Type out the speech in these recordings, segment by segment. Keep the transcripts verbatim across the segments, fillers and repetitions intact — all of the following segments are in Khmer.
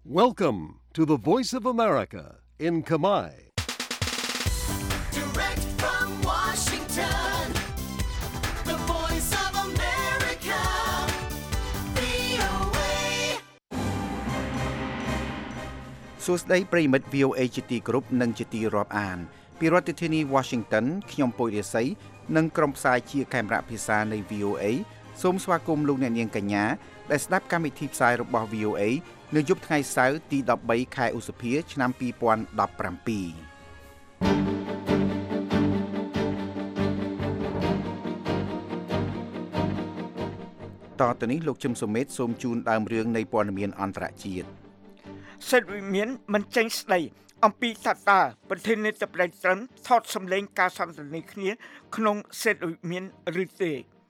Welcome to the Voice of America in Khmer. Direct from Washington, the Voice of America, វី អូ เอសួស្តីប្រិយមិត្ត វី អូ เอ ជាទីគោរពនិងជាទីរាប់អានពីរដ្ឋធានី Washington ខ្ញុំពុយរាសីនិងក្រុមផ្សាយជាកាមេរ៉ាភាសានៃ វី អូ เอ សូមស្វាគមន៍លោកអ្នកនាងកញ្ញាដែលស្ដាប់កម្មវិធីផ្សាយរបស់ វី អូ เอ នៅយប់ថ្ងៃសៅរ៍ទីដប់បីខែឧសភាឆ្នាំពីរពាន់ដប់ប្រាំពីរតទៅនេះលោកជឹមសុមេតសូមជូនដើមរឿងនៃព័ត៌មានអន្តរជាតិសិទ្ធិវិមានមិនចេញស្ដីអំពីសត្វតាប្រធានាធិបតីត្រឹមថតសម្លេងការសន្ទនាគ្នាក្នុងសិទ្ធិវិមានឬទេ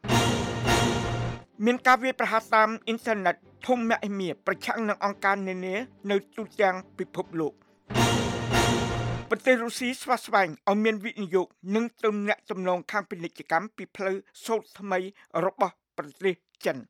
មានការវាយប្រហារតាមអ៊ីនធឺណិតធំមាក់មៀប្រឆាំងនឹងអង្គការនានានៅទូទាំងពិភពលោកប្រទេសរុស្ស៊ីស្វាស្វែងឲ្យមានវិនិយោគនិងទំនាក់ទំនងខាងពាណិជ្ជកម្មពីផ្លូវសូត្រថ្មីរបស់ប្រទេសចិន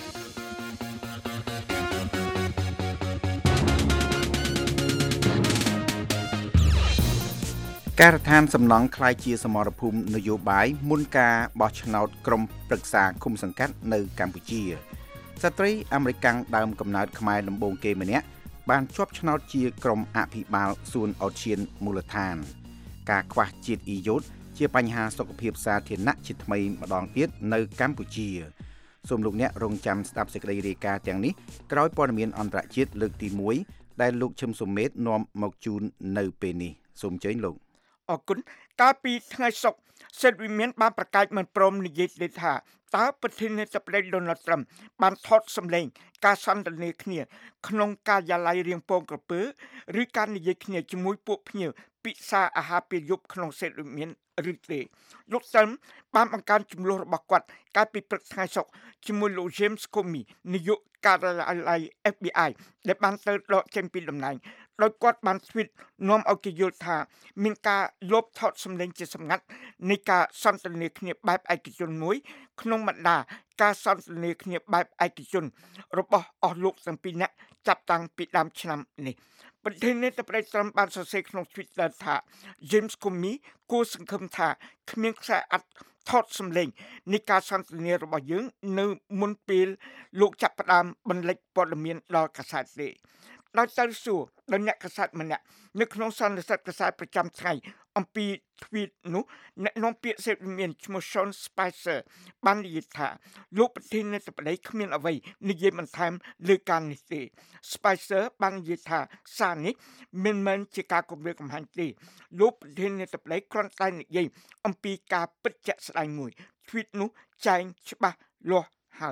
ការដ្ឋានសំណង់ក្លាយជាសមរភូមិនយោបាយមុនការបោះឆ្នោតក្រុមប្រឹក្សាឃុំសង្កាត់នៅកម្ពុជាស្ត្រីអាមេរិកដើមកំណើតខ្មែរដំបូងគេម្នាក់បានជាប់ឆ្នោតជាក្រុមអភិបាលសួនអូឈានមូលដ្ឋានការខ្វះជាតិអ៊ីយ៉ូតជាបញ្ហាសុខភាពសាធារណៈជាថ្មីម្ដងទៀតនៅកម្ពុជាសូមលោកអ្នករងចាំស្ដាប់សេចក្តីរាយការណ៍ទាំងនេះក្រោយព័ត៌មានអន្តរជាតិលើកទីមួយដែលលោកឈឹមសុមេតនាំមកជូននៅពេលនេះសូមអញ្ជើញលោកអរគុណកាលពីថ្ងៃសុក្រសិទ្ធិវិមានបានប្រកាសមិនព្រមនិយាយទេថាតើប្រធានាធិបតី Donald Trump បានថតសម្លេងការសន្ទនាគ្នាក្នុងការិយាល័យរៀងពងក្រពើឬការនិយាយគ្នាជាមួយពួកភ្ញៀវពិសាអាហារពេលយប់ក្នុងសិទ្ធិវិមានឬទេលោក Trump បានបង្កើនចំនួនរបស់គាត់កាលពីព្រឹកថ្ងៃសុក្រជាមួយលោក James Comey នាយកការិយាល័យ เอฟ บี ไอ ដែលបានទៅដកចេញពីតំណែងដោយគាត់បានទ្វីតនាំឲ្យគេយល់ថាមានការលបថតសម្លេងជាសម្ងាត់នៃការសន្ទនាគ្នាបែបឯកជនមួយក្នុងបណ្ដាការសន្ទនាគ្នាបែបឯកជនរបស់អស់លោកទាំងពីរនាក់ចាប់តាំងពីដើមឆ្នាំនេះប្រធានាធិបតីត្រឹមបានសរសេរក្នុង Twitter ថា James Comey គួរសង្ឃឹមថាគ្មានខ្សែអត្ថថតសម្លេងនៃការសន្ទនារបស់យើងនៅមុនពេលលោកចាប់ផ្ដើមបន្លិចព័ត៌មានដល់កាសែតទេដោយទៅសួរដល់អ្នកកាសែតម្នាក់នៅក្នុងសន្និសីទកាសែតប្រចាំថ្ងៃអំពីទ្វីតនោះអ្នកនាំពាក្យសេដ្ឋវិមានឈ្មោះ Sean Spicer បាននិយាយថាលោកប្រធានាធិបតីគ្មានអ្វីនិយាយបន្ថែមលើការនេះទេ Spicer បាននិយាយថាសារនេះមិនមែនជាការគំរាមកំហែងទេលោកប្រធានាធិបតីគ្រាន់តែនិយាយអំពីការពិតជាក់ស្ដែងមួយទ្វីតនោះចែងច្បាស់លាស់ហើយ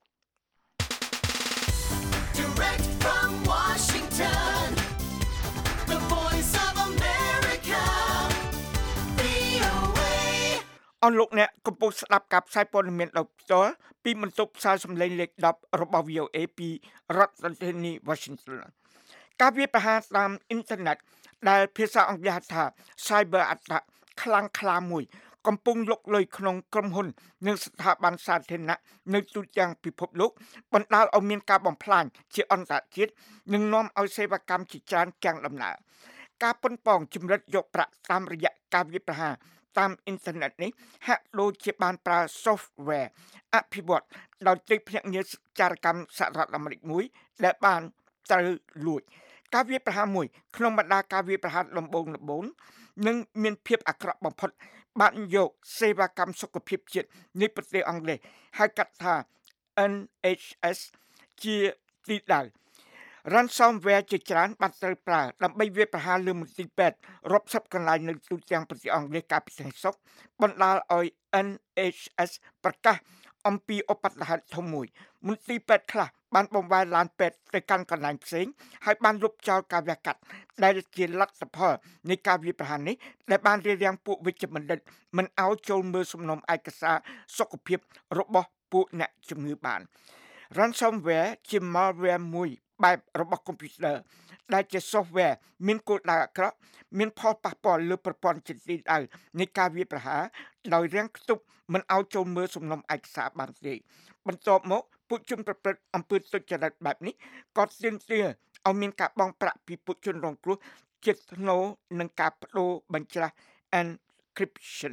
Direct from Washington, the Voice of America, វី អូ เอអស់លោកអ្នកកំពុងស្ដាប់ការផ្សាយព័ត៌មានដោយផ្ទាល់ពីបន្ទប់ផ្សាយសម្លេងលេខដប់របស់ វី អូ เอ ពីរដ្ឋធានី Washington ការវាយប្រហារតាមអ៊ីនធឺណិតដែលភាសាអង់គ្លេសហៅថា Cyber Attack ខ្លាំងក្លាមួយកំពុងលុកលុយក្នុងក្រុមហ៊ុននិងស្ថាប័នសាធារណៈនៅទូទាំងពិភពលោកបណ្ដាលឲ្យមានការបំផ្លាញជាអន្តរជាតិនិងនាំឲ្យសេវាកម្មជាច្រើនកាំងដំណើរការប៉ុនប៉ងជំរិតយកប្រាក់តាមរយៈការវាយប្រហារតាមអ៊ីនធឺណិតនេះហាក់ដូចជាបានប្រើ software អភិវឌ្ឍដោយទីភ្នាក់ងារចារកម្មសហរដ្ឋអាមេរិកមួយដែលបានត្រូវលួចការវាយប្រហារមួយក្នុងបណ្ដាការវាយប្រហារដំបូងដំបូងនិងមានភាពអាក្រក់បំផុតបានយកសេវាកម្មសុខភាពជាតិនៃប្រទេសអង់គ្លេសហៅកាត់ថា เอ็น เอช เอส ជាទីដៅ ransomware ជាច្រើនបានត្រូវប្រើដើម្បីវាយប្រហារលើមន្ទីរពេទ្យរាប់សិបកន្លែងនៅទូទាំងប្រទេសអង់គ្លេសកាលពីថ្ងៃសុក្របណ្ដាលឲ្យ เอ็น เอช เอส ប្រកាសអំពីឧបទ្ទហេតុធំមួយមន្ទីរពេទ្យខ្លះបានបំបែរឡានពេទ្យទៅកាន់កន្លែងផ្សេងហើយបានលុបចោលការវះកាត់ដែលជាលទ្ធផលនៃការវាយប្រហារនេះដែលបានរារាំងពួកវិជ្ជបណ្ឌិតមិនឲ្យចូលមើលសំណុំឯកសារសុខភាពរបស់ពួកអ្នកជំងឺបាន ransomware ជា malware មួយបែបរបស់កុំព្យូទ័រដែលជា software មានគោលដៅអាក្រក់មានផលប៉ះពាល់លើប្រព័ន្ធចិត្តទីដៅនៃការវាយប្រហារដោយរាំងខ្ទប់មិនឲ្យចូលមើលសំណុំឯកសារបានទេបន្ទាប់មកពួកជនប្រព្រឹត្តអំពើទុច្ចរិតបែបនេះក៏ទាមទារឲ្យមានការបង់ប្រាក់ពីពួកជនរងគ្រោះជាថ្នូរនឹងការបដូរបញ្ច្រាស់ encryption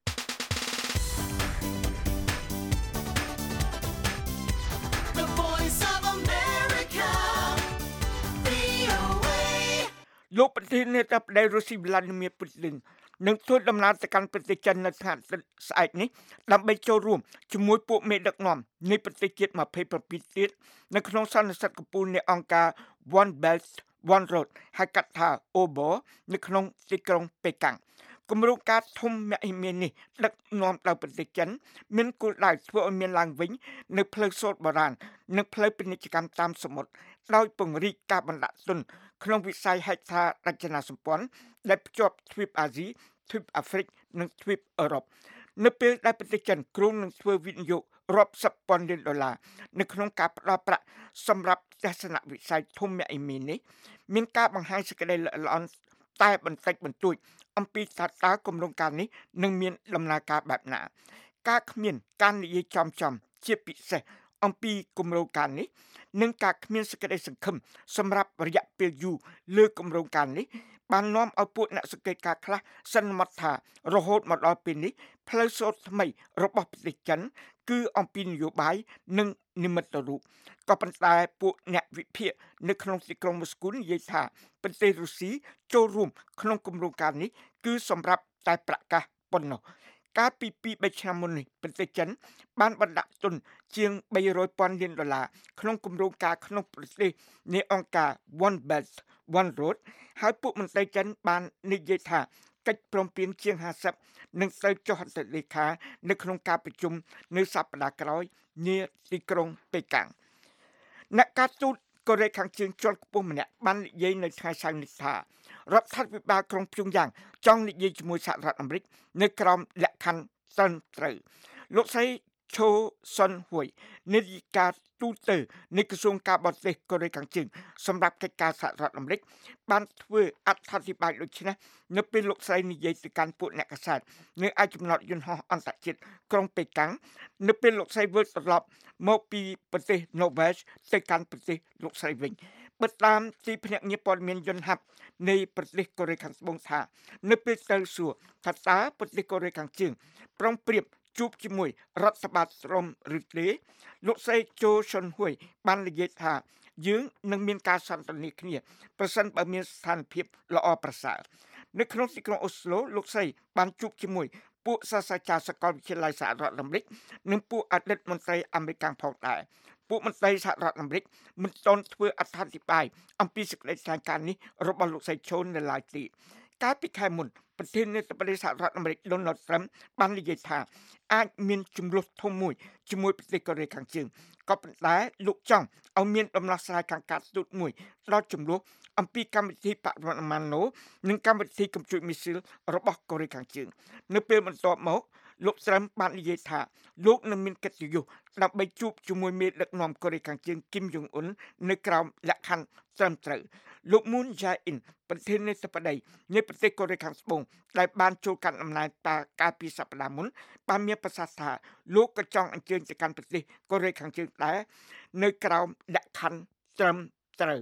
The voice of America, វី អូ เอលោកប្រធានាធិបតីរុស្ស៊ី Vladimir Putin នឹងធ្វើដំណើរទៅកាន់ប្រទេសចិននៅថ្ងៃស្អែកនេះដើម្បីចូលរួមជាមួយពួកមេដឹកនាំនៃប្រទេសជាតិยี่สิบเจ็ดទៀតនៅក្នុងសន្និសីទកំពូលនៃអង្គការ One Belt One Road ហៅកាត់ថា អូ ប័រ នៅក្នុងទីក្រុងប៉េកាំងគម្រោងការធំមហិមានេះដឹកនាំដោយប្រទេសចិនមានគោលដៅធ្វើឲ្យមានឡើងវិញនៅផ្លូវសូត្របុរាណនិងផ្លូវពាណិជ្ជកម្មតាមសមុទ្រដោយពង្រីកការបណ្ដាក់ទុនក្នុងវិស័យហេដ្ឋារចនាសម្ព័ន្ធដែលភ្ជាប់ទ្វីបអាស៊ីទ្វីបអាហ្វ្រិកនិងទ្វីបអឺរ៉ុបនៅពេលដែលប្រទេសចិនគ្រោងនឹងធ្វើវិនិយោគរាប់សិបពាន់លានដុល្លារនៅក្នុងការផ្ដល់ប្រាក់សម្រាប់ទស្សនវិស័យធំមហិមានេះមានការបង្ហាញសេចក្តីល្អិតល្អន់តែបន្តិចបន្តួចអំពីថាតើគម្រោងការនេះនឹងមានដំណើរការបែបណាការគ្មានការនិយាយចំចំជាពិសេសអំពីគម្រោងការនេះនិងការគ្មានសេចក្តីសង្ឃឹមសម្រាប់រយៈពេលយូរលើគម្រោងការនេះបាននាំឲ្យពួកអ្នកសង្កេតការខ្លះសន្មតថារហូតមកដល់ពេលនេះផ្លូវសូត្រថ្មីរបស់ប្រទេសចិនគឺអំពីនយោបាយនិងនិមិត្តរូបក៏ប៉ុន្តែពួកអ្នកវិភាគនៅក្នុងទីក្រុងមូស្គូនិយាយថាប្រទេសរុស្ស៊ីចូលរួមក្នុងគម្រោងការនេះគឺសម្រាប់តែប្រកាសប៉ុណ្ណោះកាលពីពីរបីឆ្នាំមុននេះប្រទេសចិនបានបណ្ដាក់ទុនជាងបីរយពាន់លានដុល្លារក្នុងគម្រោងការក្នុងប្រទេសនៃអង្គការ One Belt One Road ហើយពួកមន្ត្រីចិនបាននិយាយថាកិច្ចព្រមព្រៀងជាងห้าสิบនឹងត្រូវចុះហត្ថលេខានៅក្នុងការប្រជុំនៅសប្តាហ៍ក្រោយនាទីក្រុងប៉េកាំងអ្នកការទូតកូរ៉េខាងជើងជាន់ខ្ពស់ម្នាក់បាននិយាយនៅថ្ងៃសៅរ៍នេះថារដ្ឋាភិបាលក្រុងព្យុងយ៉ាងចង់និយាយជាមួយសហរដ្ឋអាមេរិកនៅក្រោមលក្ខខណ្ឌត្រឹមត្រូវលោកស្រីឈូសុនហួយនាយិកាទូតនៃក្រសួងការបរទេសកូរ៉េខាងជើងសម្រាប់កិច្ចការសហរដ្ឋអាមេរិកបានធ្វើអត្ថាធិប្បាយដូចនេះនៅពេលលោកស្រីនិយាយទៅកាន់ពួកអ្នកកាសែតនៅឯចំណតយន្តហោះអន្តរជាតិក្រុងប៉េកាំងនៅពេលលោកស្រីវិលត្រឡប់មកពីប្រទេសណូវែសទៅកាន់ប្រទេសលោកស្រីវិញបិទតាមទីភ្នាក់ងារព័ត៌មានយន្តហ័ព្ទនៃប្រទេសកូរ៉េខាងត្បូងថានៅពេលទៅសួរថាតើប្រទេសកូរ៉េខាងជើងប្រុងប្រៀបជួបជាមួយរដ្ឋបាលស្រមឬទេលោកស្រីជូសុនហួយបាននិយាយថាយើងនឹងមានការសន្ទនាគ្នាប្រសិនបើមានស្ថានភាពល្អប្រសើរនៅក្នុងទីក្រុងអូស្ឡូលោកស្រីបានជួបជាមួយពួកសាស្ត្រាចារ្យសាកលវិទ្យាល័យសហរដ្ឋអាមេរិកនិងពួកអតីតមន្ត្រីអាមេរិកផងដែរពួកមន្ត្រីសហរដ្ឋអាមេរិកមិនទាន់ធ្វើអត្ថាធិប្បាយអំពីសេចក្តីថ្លែងការណ៍នេះរបស់លោកស្រីឈូននៅឡើយទេកាលពីខែមុនប្រធានាធិបតីសហរដ្ឋអាមេរិក Donald Trump បាននិយាយថាអាចមានជំលោះធំមួយជាមួយប្រទេសកូរ៉េខាងជើងក៏ប៉ុន្តែលោកចង់ឲ្យមានដំណោះស្រាយខាងការទូតមួយដល់ជំលោះអំពីកម្មវិធីបរមាណូនិងកម្មវិធីកំជួចមីស៊ីលរបស់កូរ៉េខាងជើងនៅពេលបន្ទាប់មកលោកត្រាំបាននិយាយថាលោកនឹងមានកិត្តិយសដើម្បីជួបជាមួយមេដឹកនាំកូរ៉េខាងជើងគីមយ៉ុងអ៊ុននៅក្រោមលក្ខខណ្ឌត្រឹមត្រូវលោក Moon Jae-in ប្រធានាធិបតីនៃប្រទេសកូរ៉េខាងត្បូងដែលបានចូលកាន់អំណាចកាលពីសប្តាហ៍មុនបានមានប្រសាសន៍ថាលោកក៏ចង់អញ្ជើញទៅកាន់ប្រទេសកូរ៉េខាងជើងដែរនៅក្រោមលក្ខខណ្ឌត្រឹមត្រូវ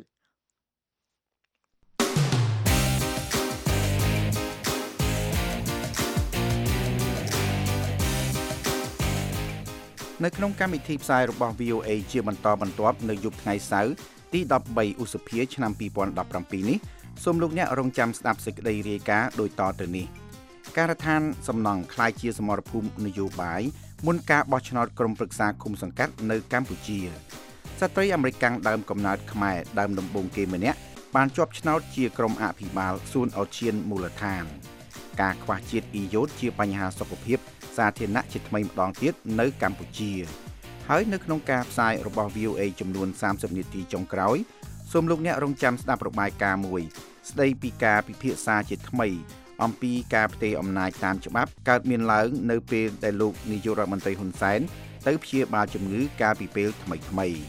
នៅក្នុងកម្មវិធីផ្សាយរបស់ វី អូ เอ ជាបន្តបន្ទាប់នៅយប់ថ្ងៃសៅរ៍ទីដប់បីឧសភាឆ្នាំពីរពាន់ដប់ប្រាំពីរនេះសូមលោកអ្នករងចាំស្ដាប់សេចក្តីរាយការណ៍ដូចតទៅនេះការដ្ឋានសំណង់ក្លាយជាសមរភូមិនយោបាយមុនការបោះឆ្នោតក្រុមប្រឹក្សាឃុំសង្កាត់នៅកម្ពុជាស្ត្រីអាមេរិកដើមកំណើតខ្មែរដើមដំបូងគេម្នាក់បានជាប់ឆ្នោតជាក្រុមអភិបាលសួនអូឈៀនមូលដ្ឋានការខ្វះជាតិអ៊ីយ៉ូតជាបញ្ហាសុខភាពសាធារណៈជាថ្មីម្ដងទៀតនៅកម្ពុជាហើយនៅក្នុងការផ្សាយរបស់ វី អូ เอ ចំនួនសាមសិបនាទីចុងក្រោយសូមលោកអ្នករងចាំស្ដាប់របាយការណ៍មួយស្ដីពីការពិភាក្សាជាថ្មីអំពីការផ្ទេរអំណាចតាមច្បាប់កើតមានឡើងនៅពេលដែលលោកនាយករដ្ឋមន្ត្រីហ៊ុនសែនទៅព្យាបាលជំងឺកាលពីពេលថ្មីៗ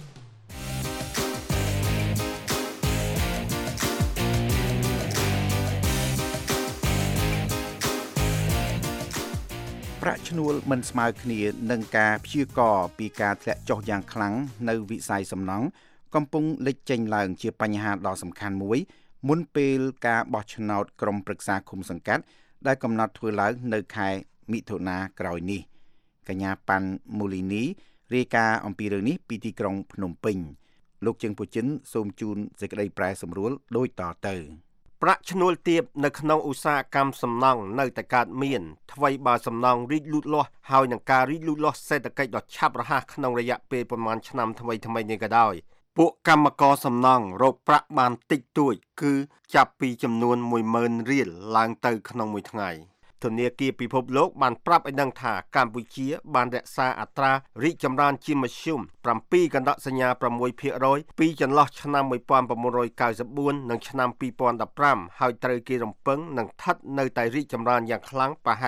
ប្រាក់ឈ្នួលមិនស្មើគ្នានឹងការព្យាករណ៍ពីការធ្លាក់ចុះយ៉ាងខ្លាំងនៅវិស័យសំណង់កំពុងលេចចេញឡើងជាបញ្ហាដ៏សំខាន់មួយមុនពេលការបោះឆ្នោតក្រុមប្រឹក្សាឃុំសង្កាត់ដែលកំណត់ធ្វើឡើងនៅខែមិថុនាក្រោយនេះកញ្ញាប៉ាន់មូលីនីរាយការណ៍អំពីរឿងនេះពីទីក្រុងភ្នំពេញលោកជើងពូចិនសូមជូនសេចក្តីប្រែសម្រួលដូចតទៅប្រាក់ឈ្នួលទាបនៅក្នុងឧស្សាហកម្មសំណង់នៅតែកើតមានថ្មីបើសំណង់រីកលូតលាស់ហើយនឹងការរីកលូតលាស់សេដ្ឋកិច្ចដ៏ឆាប់រហ័សក្នុងរយៈពេលប្រមាណឆ្នាំថ្មីថ្មីនេះក៏ដោយពួកកម្មករសំណង់រកប្រាក់បានតិចតួចគឺចាប់ពីចំនួនមួយម៉ឺនរៀលឡើងទៅក្នុងមួយថ្ងៃធនាគារពិភពលោកបានប្រាប់ឲ្យដឹងថាកម្ពុជាបានរក្សាអត្រារីកចម្រើនជាមធ្យម7កណ្ដកសញ្ញា6%ពីចន្លោះឆ្នាំmột nghìn chín trăm chín mươi tưនិងឆ្នាំពីរពាន់ដប់ប្រាំហើយត្រូវគេរំពឹងនឹងស្ថិតនៅតែរីកចម្រើនយ៉ាងខ្លាំងប្រហែល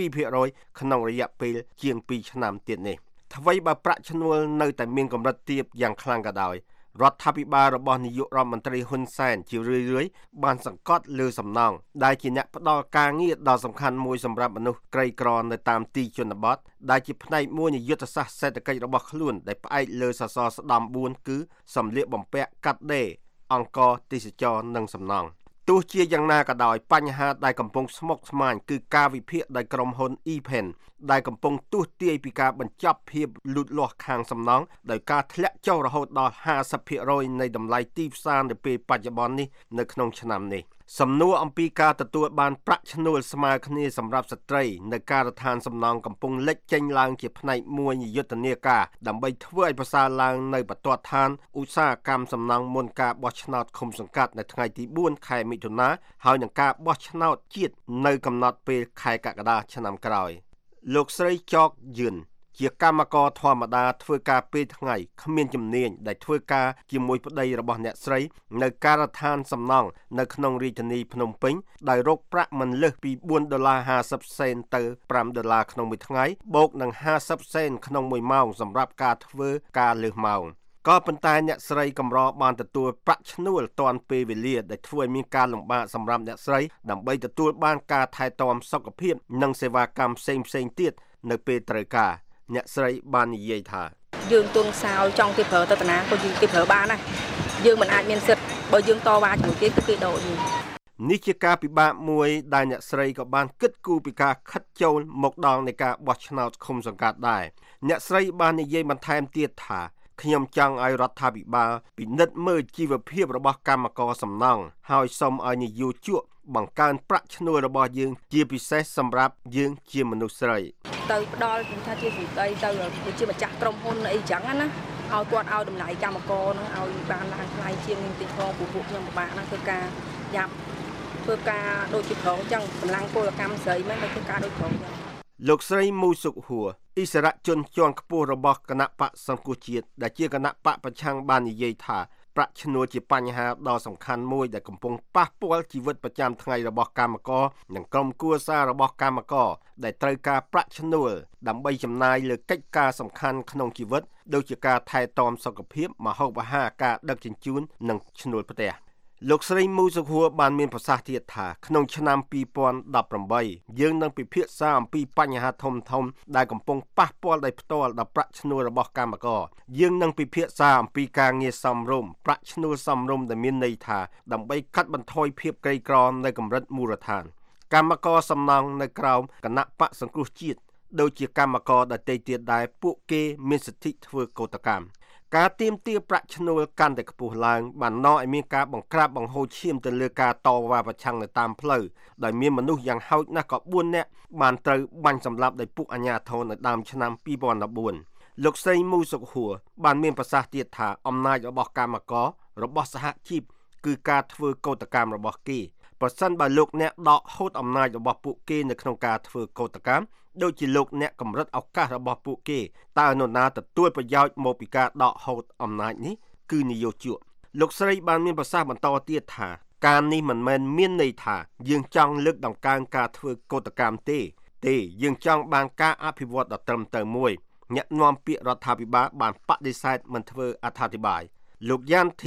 7%ក្នុងរយៈពេលជាងពីរឆ្នាំទៀតនេះថ្មីបើប្រាក់ឈ្នួលនៅតែមានកម្រិតទាបយ៉ាងខ្លាំងក៏ដោយរដ្ឋាភិបាលរបស់នាយករដ្ឋមន្ត្រីហ៊ុនសែនជារឿយៗបានសង្កត់លើសំណង់ដែលជាអ្នកផ្ដល់ការងារដ៏សំខាន់មួយសម្រាប់មនុស្សក្រីក្រនៅតាមទីជនបទដែលជាផ្នែកមួយនៃយុទ្ធសាស្ត្រសេដ្ឋកិច្ចរបស់ខ្លួនដែលផ្អែកលើសសរស្តម្ភបួនគឺសម្លៀកបំពាក់កាត់ដេរអង្គរទេសចរនិងសំណង់ទោះជាយ៉ាងណាក៏ដោយបញ្ហាដែលកំពុងស្មុគស្មាញគឺការវិភាគដោយក្រុមហ៊ុន E-Pen ដែលកំពុងទស្សន៍ទាយពីការបញ្ចប់ភាពលូតលាស់ខាងសំណង់ដោយការធ្លាក់ចុះរហូតដល់50%នៃតម្លៃទីផ្សារនៅពេលបច្ចុប្បន្ននេះនៅក្នុងឆ្នាំនេះសំណួរអំពីការទទួលបានប្រាក់ឈ្នួលស្មើគ្នាសម្រាប់ស្ត្រីនៅការដ្ឋានសំណង់កំពុងលេចចេញឡើងជាផ្នែកមួយនៃយុទ្ធនាការដើម្បីធ្វើឲ្យប្រសើរឡើងនៅបន្ទាត់ឋានឧស្សាហកម្មសំណង់មុនការបោះឆ្នោតឃុំសង្កាត់នៅថ្ងៃទីបួនខែមិថុនាហើយនឹងការបោះឆ្នោតជាតិនៅកំណត់ពេលខែកក្កដាឆ្នាំក្រោយលោកស្រីចកយឿនជាកម្មករធម្មតាធ្វើការពេលថ្ងៃគ្មានជំនាញដែលធ្វើការជាមួយប្តីរបស់អ្នកស្រីនៅការដ្ឋានសំណង់នៅក្នុងរាជធានីភ្នំពេញដោយរកប្រាក់មិនលើសពីបួនដុល្លារហាសិបសេនទៅប្រាំដុល្លារក្នុងមួយថ្ងៃបូកនឹងហាសិបសេនក្នុងមួយម៉ោងសម្រាប់ការធ្វើការលើសម៉ោងក៏ប៉ុន្តែអ្នកស្រីកម្របានទទួលប្រាក់ឈ្នួលទាន់ពេលវេលាដែលធ្វើឲ្យមានការលំបាកសម្រាប់អ្នកស្រីដើម្បីទទួលបានការថែទាំសុខភាពនិងសេវាកម្មផ្សេងៗទៀតនៅពេលត្រូវការអ្នកស្រីបាននិយាយថាយើងទងសោចង់គេប្រើទៅតាណាក៏យើងគេប្រើបានដែរយើងមិនអាចមានសិទ្ធិបើយើងតវ៉ាជាមួយគេគឺគេដោយើងនេះជាការពិបាកមួយដែលអ្នកស្រីក៏បានគិតគូរពីការខិតចូលមកដល់នៃការបោះឆ្នោតឃុំសង្កាត់ដែរអ្នកស្រីបាននិយាយបន្ថែមទៀតថាខ្ញុំចង់ឲ្យរដ្ឋាភិបាលពិនិត្យមើលជីវភាពរបស់កម្មករសំណង់ហើយសូមឲ្យនយោជកបង្កើនប្រាក់ឈ្នួលរបស់យើងជាពិសេសសម្រាប់យើងជាមនុស្សស្រីទៅផ្ដល់ថាជាស្ត្រីទៅជាម្ចាស់ក្រុមហ៊ុនអីចឹងណាឲ្យគាត់ឲ្យតម្លៃកម្មករហ្នឹងឲ្យបានឡើងថ្លៃជាងទីផងពួកពួកខ្ញុំពិបាកណាស់ធ្វើការយ៉ាប់ធ្វើការដូចជាប្រងចឹងកម្លាំងពលកម្មស្រីមិនធ្វើការដូចប្រងចឹងលោកស្រីមូសុខហួរអិសរាជជនជាន់ខ្ពស់របស់គណៈបកសង្គ្រោះជាតិដែលជាគណៈបកប្រឆាំងបាននិយាយថាប្រាក់ឈ្នួលជាបញ្ហាដ៏សំខាន់មួយដែលកំពុងប៉ះពាល់ជីវិតប្រចាំថ្ងៃរបស់កម្មករនិងក្រុមគ្រួសាររបស់កម្មករដែលត្រូវការប្រាក់ឈ្នួលដើម្បីចំណាយលើកិច្ចការសំខាន់ក្នុងជីវិតដូចជាការថែទាំសុខភាពម្ហូបអាហារការដឹកជញ្ជូននិងឈ្នួលផ្ទះលោកស្រីមូសុខួរបានមានប្រសាសន៍ទៀតថាក្នុងឆ្នាំពីរពាន់ដប់ប្រាំបីយើងនឹងពិភាក្សាអំពីបញ្ហាធំធំដែលកំពុងប៉ះពាល់ដោយផ្ទាល់ដល់ប្រាក់ឈ្នួលរបស់កម្មករយើងនឹងពិភាក្សាអំពីការងារសមរម្យប្រាក់ឈ្នួលសមរម្យដែលមានន័យថាដើម្បីកាត់បន្ថយភាពក្រីក្រនៅកម្រិតមូលដ្ឋានកម្មករសំណង់នៅក្រោមគណៈបកសង្គ្រោះជាតិដូចជាកម្មករដទៃទៀតដែរពួកគេមានសិទ្ធិធ្វើកោតកម្មការទាមទារប្រាក់ឈ្នួលកាន់តែខ្ពស់ឡើងបាននាំឲ្យមានការបង្ក្រាបបង្ហូរឈាមទៅលើការតវ៉ាប្រឆាំងនៅតាមផ្លូវដោយមានមនុស្សយ៉ាងហោចណាស់ក៏បួននាក់បានត្រូវបាញ់សម្លាប់ដោយពួកអាជ្ញាធរនៅដើមឆ្នាំពីរពាន់ដប់បួនលោកស្រីមូសុខហួរបានមានប្រសាសន៍ទៀតថាអំណាចរបស់កម្មកររបស់សហជីពគឺការធ្វើកោតកម្មរបស់គេប្រសិនបើលោកអ្នកដកហូតអំណាចរបស់ពួកគេនៅក្នុងការធ្វើកោតកម្មដូចជាលោកអ្នកកម្រិតឱកាសរបស់ពួកគេតើនរណាទទួលប្រយោជន៍មកពីការដកហូតអំណាចនេះគឺនយោជកលោកស្រីបានមានប្រសាសន៍បន្តទៀតថាការនេះមិនមែនមានន័យថាយើងចង់លើកដង្កើងការធ្វើកោតកម្មទេទេយើងចង់បានការអភិវឌ្ឍដ៏ត្រឹមត្រូវមួយអ្នកនាំពាក្យរដ្ឋាភិបាលបានបដិសេធមិនធ្វើអត្ថាធិប្បាយលោកយ៉ាន់ធី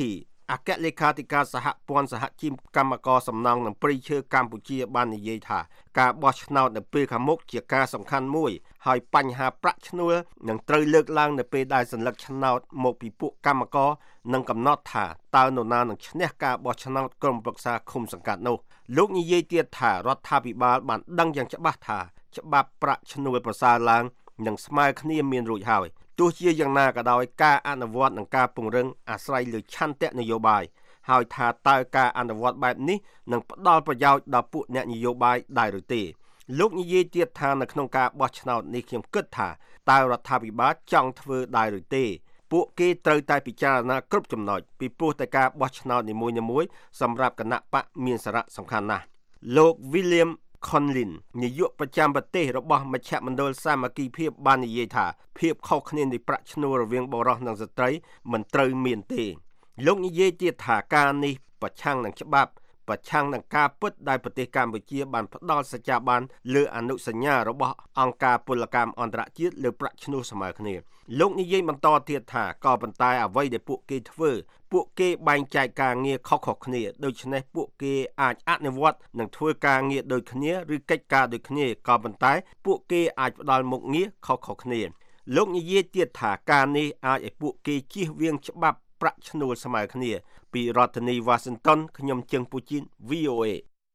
អគ្គលេខាធិការសហព័ន្ធសហជីពកម្មករសំណង់និងព្រៃឈើកម្ពុជាបាននិយាយថាការបោះឆ្នោតនៅពេលខាងមុខជាការសំខាន់មួយហើយបញ្ហាប្រាក់ឈ្នួលនឹងត្រូវលើកឡើងនៅពេលដែលសញ្ញាឆ្នោតមកពីពួកកម្មករនឹងកំណត់ថាតើនរណានឹងឈ្នះការបោះឆ្នោតក្រុមប្រឹក្សាឃុំសង្កាត់នោះលោកនិយាយទៀតថារដ្ឋាភិបាលបានដឹងយ៉ាងច្បាស់ថាច្បាប់ប្រាក់ឈ្នួលប្រសើរឡើងនិងស្មើគ្នាមានរួចហើយទោះជាយ៉ាងណាក៏ដោយការអនុវត្តនិងការពង្រឹងអាស្រ័យលើឆន្ទៈនយោបាយហើយថាតើការអនុវត្តបែបនេះនឹងផ្ដល់ប្រយោជន៍ដល់ពួកអ្នកនយោបាយដែរឬទេលោកនិយាយទៀតថានៅក្នុងការបោះឆ្នោតនេះខ្ញុំគិតថាតើរដ្ឋាភិបាលចង់ធ្វើដែរឬទេពួកគេត្រូវតែពិចារណាគ្រប់ចំណុចពីព្រោះតែការបោះឆ្នោតនីមួយៗសម្រាប់គណៈបកមានសារៈសំខាន់ណាស់លោក William Conlin នាយកប្រចាំប្រទេសរបស់មជ្ឈមណ្ឌលសាមគ្គីភាពបាននិយាយថាភាពខុសគ្នានៃប្រាក់ឈ្នួលរវាងបុរសនិងស្ត្រីមិនត្រូវមានទេលោកនិយាយទៀតថាការនេះប្រឆាំងនឹងច្បាប់ប្រឆាំងនឹងការពិតដែលប្រទេសកម្ពុជាបានផ្ដល់សច្ចាប័នលើអនុសញ្ញារបស់អង្គការពលកម្មអន្តរជាតិលើប្រាក់ឈ្នួលស្មើគ្នាលោកនិយាយបន្តទៀតថាក៏ប៉ុន្តែអ្វីដែលពួកគេធ្វើពួកគេបែងចែកការងារខុសៗគ្នាដូច្នេះពួកគេអាចអនុវត្តនិងធ្វើការងារដូចគ្នាឬកិច្ចការដូចគ្នាក៏ប៉ុន្តែពួកគេអាចផ្ដល់មុខងារខុសៗគ្នាលោកនិយាយទៀតថាការនេះអាចឲ្យពួកគេជៀសវាងច្បាប់ប្រាក់ឈ្នួលស្មើគ្នាពីរដ្ឋធានី Washington ខ្ញុំជើងពូជីន វី អូ เอ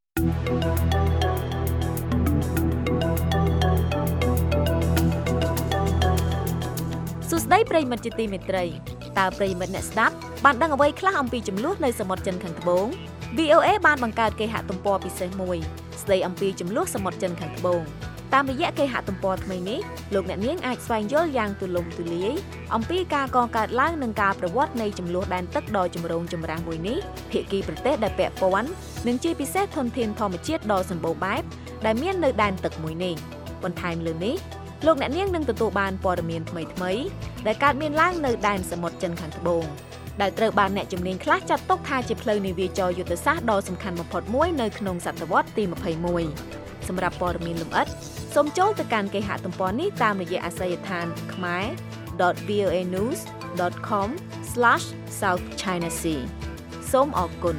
សួស្តីប្រិយមិត្តជាទីមេត្រីតើប្រិយមិត្តអ្នកស្ដាប់បានដឹងអ្វីខ្លះអំពីចំនួននៅសមុទ្រចិនខាងត្បូង វី អូ เอ បានបង្កើតគេហទំព័រពិសេសមួយស្ដីអំពីចំនួនសមុទ្រចិនខាងត្បូងតាមរយៈគេហទំព័រថ្មីនេះលោកអ្នកនាងអាចស្វែងយល់យ៉ាងទូលំទូលាយអំពីការកកើតឡើងនិងការប្រវត្តិនៃចំនួនដែនទឹកដ៏ចម្រូងចម្រាសមួយនេះភាគីប្រទេសដែលពាក់ព័ន្ធនិងជាពិសេសធនធានធម្មជាតិដ៏សម្បូរបែបដែលមាននៅដែនទឹកមួយនេះបន្ថែមលើនេះលោកអ្នកនាងនឹងទទួលបានព័ត៌មានថ្មីៗដែលកើតមានឡើងនៅដែនសមុទ្រចិនខាងត្បូងដែលត្រូវបានអ្នកជំនាញខ្លះចាត់ទុកថាជាផ្លូវនាវាចរយុទ្ធសាស្ត្រដ៏សំខាន់បំផុតមួយនៅក្នុងសតវត្សទីម្ភៃមួយសម្រាប់ព័ត៌មានលម្អិតសូមចូលទៅកាន់គេហទំព័រនេះតាមរយៈអាសយដ្ឋាន khmer dot v o a news dot com slash south china sea សូមអរគុណ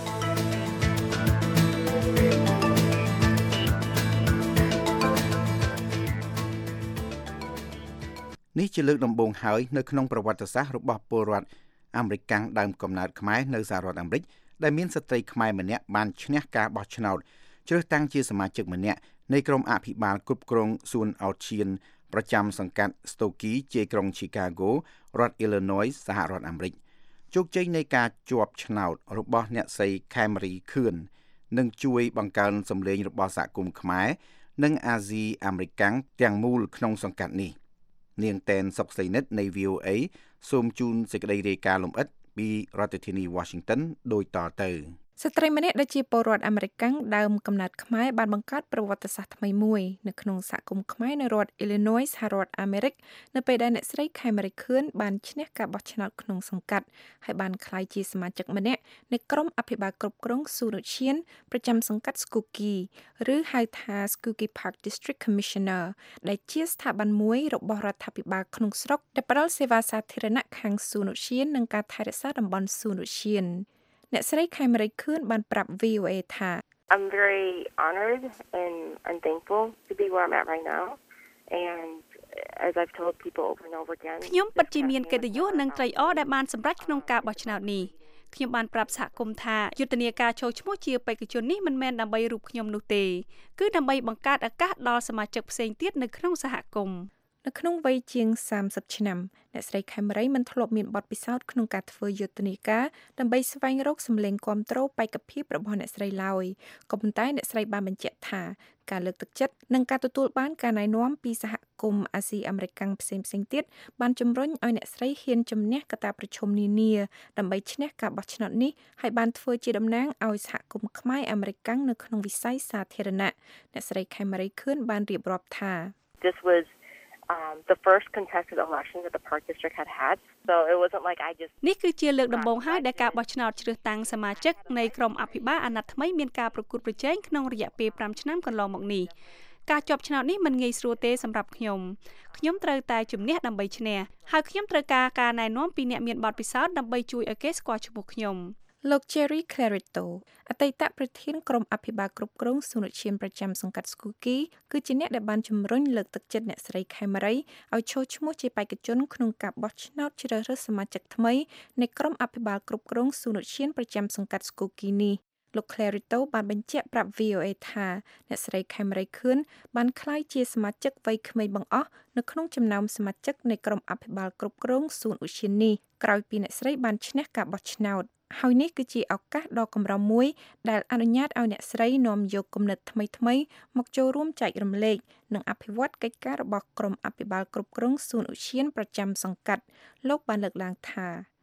នេះជាលើកដំបូងហើយនៅក្នុងប្រវត្តិសាស្ត្ររបស់ពលរដ្ឋអាមេរិកកាំងដើមកំណើតខ្មែរនៅសហរដ្ឋអាមេរិកដែលមានស្ត្រីខ្មែរម្នាក់បានឈ្នះការបោះឆ្នោតជ្រើសតាំងជាសមាជិកម្នាក់នៃក្រុមអភិបាលគ្រប់គ្រងសួនអូឈៀនប្រចាំសង្កាត់ Stoky ជាក្រុង Chicago រដ្ឋ Illinois សហរដ្ឋអាមេរិកជោគជ័យនៃការជាប់ឆ្នោតរបស់អ្នកស្រី Camry Khuen នឹងជួយបង្កើនសម្លេងរបស់សហគមន៍ខ្មែរនិងអាស៊ីអាមេរិកកាំងទាំងមូលក្នុងសង្កាត់នេះនាងតែនសុកសីនិតនៃ វី អូ เอ សូមជូនសេចក្តីរាយការណ៍លម្អិតពីរដ្ឋធានី Washington ដូចតទៅស្ត្រីម្នាក់ដែលជាពលរដ្ឋអាមេរិកកាំងដើមកំណើតខ្មែរបានបង្កើតប្រវត្តិសាស្ត្រថ្មីមួយនៅក្នុងសហគមន៍ខ្មែរនៅរដ្ឋ Illinois សហរដ្ឋអាមេរិកនៅពេលដែលអ្នកស្រី Camry Khuen បានឈ្នះការបោះឆ្នោតក្នុងសង្កាត់ហើយបានក្លាយជាសមាជិកម្នាក់នៃក្រុមអភិបាលគ្រប់គ្រងសួនឧទ្យានប្រចាំសង្កាត់ Skokie ឬហៅថា Skokie Park District Commissioner ដែលជាស្ថាប័នមួយរបស់រដ្ឋាភិបាលក្នុងស្រុកដែលផ្ដល់សេវាសាធារណៈខាងសួនឧទ្យាននិងការថែរក្សាតំបន់សួនឧទ្យានអ្នកស្រី Camry Khuen បានប្រាប់ វី អូ เอ ថា I'm very honored and and thankful to be where I'm at right now and as I've told people over and over again ខ្ញុំពិតជាមានកិត្តិយសនិងត្រេកអរដែលបានសម្រេចក្នុងការបោះឆ្នោតនេះខ្ញុំបានប្រាប់សហគមន៍ថាយុទ្ធនាការចូលឈ្មោះជាបេក្ខជននេះមិនមែនដើម្បីរូបខ្ញុំនោះទេគឺដើម្បីបង្កើតឱកាសដល់សមាជិកផ្សេងទៀតនៅក្នុងសហគមន៍នៅក្នុងវ័យជាងសាមសិបឆ្នាំអ្នកស្រី Camry មិនធ្លាប់មានបទពិសោធន៍ក្នុងការធ្វើយុទ្ធនាការដើម្បីស្វែងរកសម្លេងគាំទ្របេក្ខភាពរបស់អ្នកស្រីឡើយក៏ប៉ុន្តែអ្នកស្រីបានបញ្ជាក់ថាការលើកទឹកចិត្តនិងការទទួលបានការណែនាំពីសហគមន៍អាស៊ីអាមេរិកកាំងផ្សេងៗទៀតបានជំរុញឲ្យអ្នកស្រីហ៊ានជំនះកត្តាប្រឈមនានាដើម្បីឈ្នះការបោះឆ្នោតនេះហើយបានធ្វើជាតំណាងឲ្យសហគមន៍ខ្មែរអាមេរិកកាំងនៅក្នុងវិស័យសាធារណៈអ្នកស្រី Camry Khuen បានរៀបរាប់ថា This was Um, the first contested election that the Park District had had. So it wasn't like I just នេះគឺជាលើកដំបូងហើយដែលការបោះឆ្នោតជ្រើសតាំងសមាជិកនៃក្រុមអភិបាលអាណត្តិថ្មីមានការប្រកួតប្រជែងក្នុងរយៈពេលប្រាំឆ្នាំកន្លងមកនេះការជាប់ឆ្នោតនេះមិនងាយស្រួលទេសម្រាប់ខ្ញុំខ្ញុំត្រូវតែជំនះដើម្បីឈ្នះហើយខ្ញុំត្រូវការការណែនាំពីអ្នកមានបទពិសោធន៍ដើម្បីជួយឲ្យគេស្គាល់ឈ្មោះខ្ញុំលោក Jerry Clarito អតីតប្រធានក្រុមអភិបាលគ្រប់គ្រងសួនឧទ្យានប្រចាំសង្កាត់ Skokie គឺជាអ្នកដែលបានជំរុញលើកទឹកចិត្តអ្នកស្រី Khaimarai ឲ្យចូលឈ្មោះជាបេក្ខជនក្នុងការបោះឆ្នោតជ្រើសរើសសមាជិកថ្មីនៃក្រុមអភិបាលគ្រប់គ្រងសួនឧទ្យានប្រចាំសង្កាត់ Skokie នេះលោក Clarito បានបញ្ជាក់ប្រាប់ វី អូ អេ ថាអ្នកស្រី Khaimarai Khun បានក្លាយជាសមាជិកវ័យក្មេងបង្អស់នៅក្នុងចំណោមសមាជិកនៃក្រុមអភិបាលគ្រប់គ្រងសួនឧទ្យាននេះក្រោយពីអ្នកស្រីបានឈ្នះការបោះឆ្នោតហើយនេះគឺជាឱកាសដ៏កម្រមួយដែលអនុញ្ញាតឲ្យអ្នកស្រីនាំយកគំនិតថ្មីៗមកចូលរួមចែករំលែកនិងអភិវឌ្ឍកិច្ចការរបស់ក្រុមអភិបាលគ្រប់គ្រងសួនឧទ្យានប្រចាំសង្កាត់លោកបានលើកឡើងថា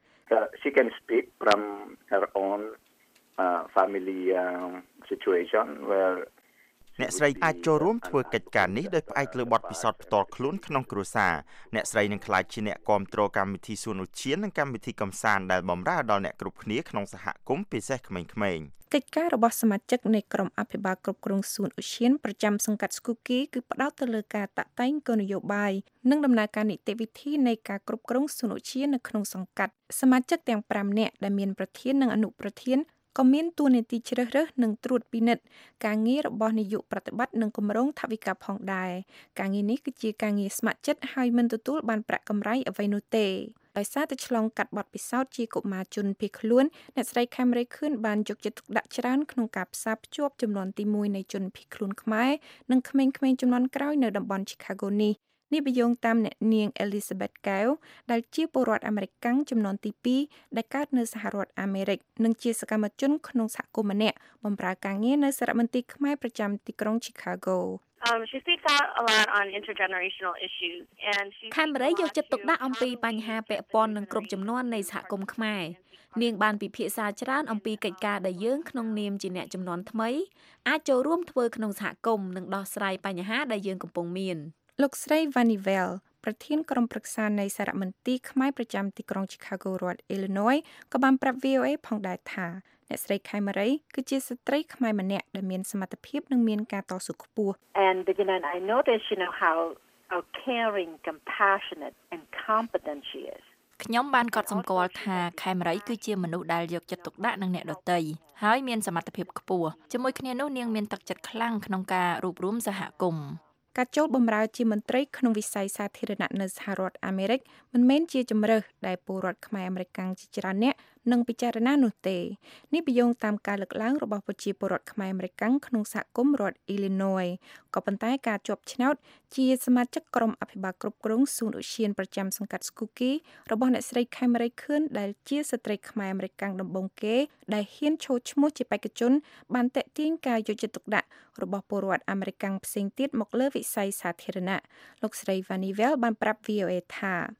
She can speak from her own uh, family uh, situation where អ្នកស្រីអាចចូលរួមធ្វើកិច្ចការនេះដោយផ្អែកលើបទពិសោធន៍ផ្ទាល់ខ្លួនក្នុងគ្រួសារអ្នកស្រីនឹងក្លាយជាអ្នកគាំទ្រកម្មវិធីសួនឧទ្យាននិងកម្មវិធីកម្សាន្តដែលបម្រើដល់អ្នកគ្រប់គ្នាក្នុងសហគមន៍ពិសេសក្មេងៗកិច្ចការរបស់សមាជិកនៃក្រុមអភិបាលគ្រប់គ្រងសួនឧទ្យានប្រចាំសង្កាត់ Skokie គឺផ្ដោតទៅលើការតាក់តែងគោលនយោបាយនិងដំណើរការនីតិវិធីនៃការគ្រប់គ្រងសួនឧទ្យាននៅក្នុងសង្កាត់សមាជិកទាំងប្រាំនាក់ដែលមានប្រធាននិងអនុប្រធានក៏មានតួនាទីជ្រើសរើសនិងត្រួតពិនិត្យការងាររបស់នាយកប្រតិបត្តិនិងគម្រោងថវិកាផងដែរការងារនេះគឺជាការងារស្ម័គ្រចិត្តហើយមិនទទួលបានប្រាក់កម្រៃអ្វីនោះទេដោយសារតែឆ្លងកាត់បទពិសោធន៍ជាកុមារជនភៀសខ្លួនអ្នកស្រី Khaimarai Khun បានយកចិត្តទុកដាក់ច្រើនក្នុងការផ្សារភ្ជាប់ចំនួនទីមួយនៃជនភៀសខ្លួនខ្មែរនិងក្មេងៗចំនួនក្រោយនៅតំបន់ Chicago នេះនេះបញ្យងតាមអ្នកនាង Elizabeth Kyle ដែលជាពលរដ្ឋអាមេរិកចំនួនទីពីរដែលកើតនៅសហរដ្ឋអាមេរិកនិងជាសកម្មជនក្នុងសហគមន៍ម្នាក់បម្រើការងារនៅសារមន្ទីរខ្មែរប្រចាំទីក្រុង Chicago Um, she speaks out a lot on intergenerational issues and she Khaimarai យកចិត្តទុកដាក់អំពីបញ្ហាពាក់ព័ន្ធនឹងគ្រប់ចំនួននៃសហគមន៍ខ្មែរនាងបានពិភាក្សាច្រើនអំពីកិច្ចការដែលយើងក្នុងនាមជាអ្នកចំនួនថ្មីអាចចូលរួមធ្វើក្នុងសហគមន៍និងដោះស្រាយបញ្ហាដែលយើងកំពុងមានលោកស្រី Vanivel ប្រធានក្រុមប្រឹក្សានៃសារមន្ទីរខ្មែរប្រចាំទីក្រុង Chicago រដ្ឋ Illinois ក៏បានប្រាប់ វី អូ អេ ផងដែរថាអ្នកស្រី Khaimarai គឺជាស្ត្រីខ្មែរម្នាក់ដែលមានសមត្ថភាពនិងមានការតស៊ូខ្ពស់ And you know I noticed you know how how caring compassionate and competent she is ខ្ញុំបានកត់សម្គាល់ថា Khaimarai គឺជាមនុស្សដែលយកចិត្តទុកដាក់នឹងអ្នកដទៃហើយមានសមត្ថភាពខ្ពស់ជាមួយគ្នានោះនាងមានទឹកចិត្តខ្លាំងក្នុងការរួបរวมសហគមន៍ការចូលបម្រើជាមន្ត្រីក្នុងវិស័យសាធារណៈនៅសហរដ្ឋអាមេរិកមិនមែនជាជំរើសដែលពលរដ្ឋខ្មែរអាមេរិកជាច្រើនអ្នកនឹងពិចារណានោះទេនេះបញ្យងតាមការលើកឡើងរបស់ប្រជាពលរដ្ឋខ្មែរអាមេរិកក្នុងសហគមន៍រដ្ឋ Illinois ក៏ប៉ុន្តែការជាប់ឆ្នោតជាសមាជិកក្រុមអភិបាលគ្រប់គ្រងសួនឧទ្យានប្រចាំសង្កាត់ Skokie របស់អ្នកស្រី Khaimarai Khun ដែលជាស្ត្រីខ្មែរអាមេរិកដំបូងគេដែលហ៊ានចូលឈ្មោះជាបេក្ខជនបានតេទៀងការយកចិត្តទុកដាក់របស់ពលរដ្ឋអាមេរិកផ្សេងទៀតមកលើវិស័យសាធារណៈលោកស្រី Vanivel បានប្រាប់ វី អូ អេ ថា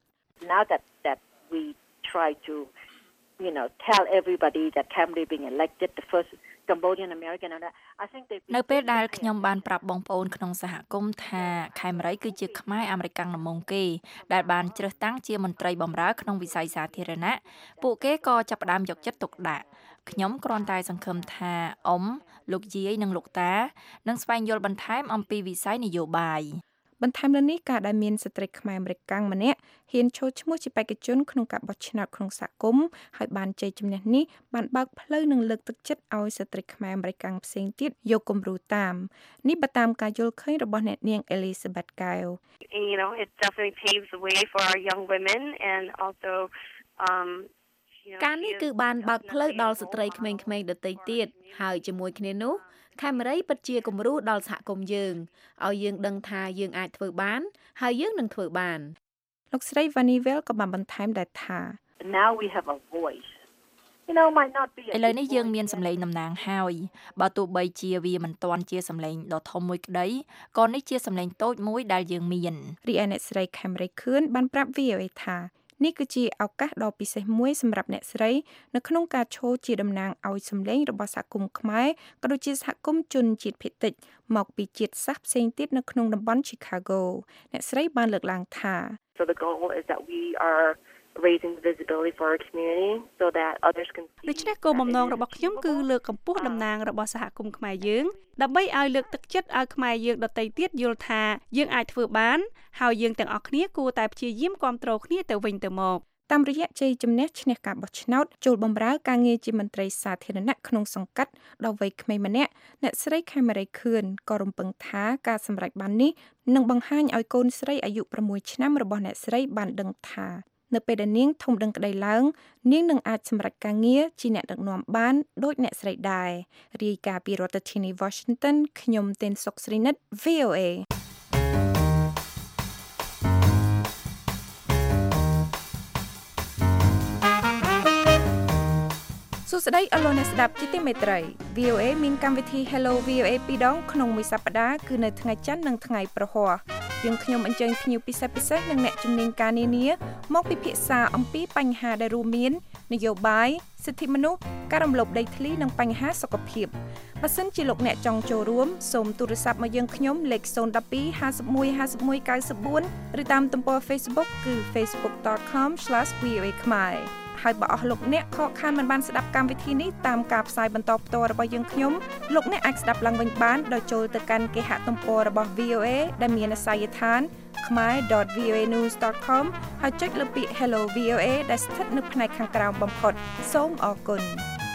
Now that that we try to you know tell everybody that Khaimarai being elected the first Cambodian American and I think they នៅពេលដែលខ្ញុំបានប្រាប់បងប្អូនក្នុងសហគមន៍ថា Khaimarai គឺជាខ្មែរអាមេរិកដំបូងគេដែលបានជ្រើសតាំងជាមន្ត្រីបម្រើក្នុងវិស័យសាធារណៈពួកគេក៏ចាប់ផ្ដើមយកចិត្តទុកដាក់ខ្ញុំគ្រាន់តែសង្ឃឹមថាអ៊ំលោកយាយនិងលោកតានឹងស្វែងយល់បន្ថែមអំពីវិស័យនយោបាយបន្ថែមលើនេះការដែលមានស្ត្រីខ្មែរអាមេរិកម្នាក់ហ៊ានចូលឈ្មោះជាបេក្ខជនក្នុងការបោះឆ្នោតក្នុងសហគមន៍ហើយបានជ័យជំនះនេះបានបើកផ្លូវនិងលើកទឹកចិត្តឲ្យស្ត្រីខ្មែរអាមេរិកផ្សេងទៀតយកគំរូតាមនេះបើតាមការយល់ឃើញរបស់អ្នកនាង Elizabeth Kyle you know it definitely paves the way for our young women and also um ការនេះគឺបានបើកផ្លូវដល់ស្ត្រីក្មេងៗដទៃទៀតហើយជាមួយគ្នានោះ Khaimarai ពិតជាគំរូដល់សហគមន៍យើងឲ្យយើងដឹងថាយើងអាចធ្វើបានហើយយើងនឹងធ្វើបានលោកស្រី Vanivel ក៏បានបន្ថែមដែរថា Now we have a voice you know might not be ឥឡូវនេះយើងមានសម្លេងតំណាងហើយបើទោះបីជាវាមិនទាន់ជាសម្លេងដ៏ធំមួយក្តីក៏នេះជាសម្លេងតូចមួយដែលយើងមានរីឯអ្នកស្រី Khaimarai Khun បានប្រាប់ វី អូ អេ ថានេះគឺជាឱកាសដ៏ពិសេសមួយសម្រាប់អ្នកស្រីនៅក្នុងការឈរជាតំណាងឲ្យសម្លេងរបស់សហគមន៍ខ្មែរក៏ដូចជាសហគមន៍ជនជាតិភាគតិចមកពីជាតិសាសន៍ផ្សេងទៀតនៅក្នុងតំបន់ Chicago អ្នកស្រីបានលើកឡើងថា So the goal is that we are raising the visibility for our community so that others can see. ដូច្នេះគោលបំណងរបស់ខ្ញុំគឺលើកកម្ពស់តំណាងរបស់សហគមន៍ខ្មែរយើងដើម្បីឲ្យលើកទឹកចិត្តឲ្យខ្មែរយើងដទៃទៀតយល់ថាយើងអាចធ្វើបានហើយយើងទាំងអស់គ្នាគួរតែព្យាយាមគាំទ្រគ្នាទៅវិញទៅមកតាមរយៈជ័យជំនះឈ្នះការបោះឆ្នោតចូលបម្រើការងារជាមន្ត្រីសាធារណៈក្នុងសង្កាត់ដល់វ័យក្មេងម្នាក់អ្នកស្រីខេមរីខឿនក៏រំពឹងថាការសម្រេចបាននេះនឹងបង្ហាញឲ្យកូនស្រីអាយុ6ឆ្នាំរបស់អ្នកស្រីបានដឹងថានៅពេលដែលនាងធំដឹងក្តីឡើងនាងនឹងអាចសម្រេចការងារជាអ្នកដឹកនាំបានដូចអ្នកស្រីដែររាយការណ៍ពីរដ្ឋធានី Washington ខ្ញុំទេនសុកស្រីនិត V O Aសួស្តីអស់លោកអ្នកស្ដាប់ជាទីមេត្រី V O A មានកម្មវិធី Hello វី អូ เอ ពីរដងក្នុងមួយសប្តាហ៍គឺនៅថ្ងៃច័ន្ទនិងថ្ងៃប្រហ័សយើងខ្ញុំអញ្ជើញភ្ញៀវពិសេសពិសេសនិងអ្នកជំនាញការនានាមកពិភាក្សាអំពីបញ្ហាដែលរួមមាននយោបាយសិទ្ធិមនុស្សការរំលោភដីធ្លីនិងបញ្ហាសុខភាពបើសិនជាលោកអ្នកចង់ចូលរួមសូមទូរស័ព្ទមកយើងខ្ញុំលេខศูนย์ หนึ่ง สอง ห้า หนึ่ง ห้า หนึ่ง เก้า สี่ ឬតាមទំព័រ Facebook គឺ facebook dot com slash v o a khmerហើយបើអស់លោកអ្នកខកខានមិនបានស្ដាប់កម្មវិធីនេះតាមការផ្សាយបន្តផ្ទាល់របស់យើងខ្ញុំលោកអ្នកអាចស្ដាប់ឡើងវិញបានដោយចូលទៅកាន់គេហទំព័ររបស់ V O A ដែលមានអាសយដ្ឋាន khmer dot v o a news dot com ហើយចុចលើពាក្យ Hello វី អូ เอ ដែលស្ថិតនៅផ្នែកខាងក្រោមបំផុតសូមអរគុណ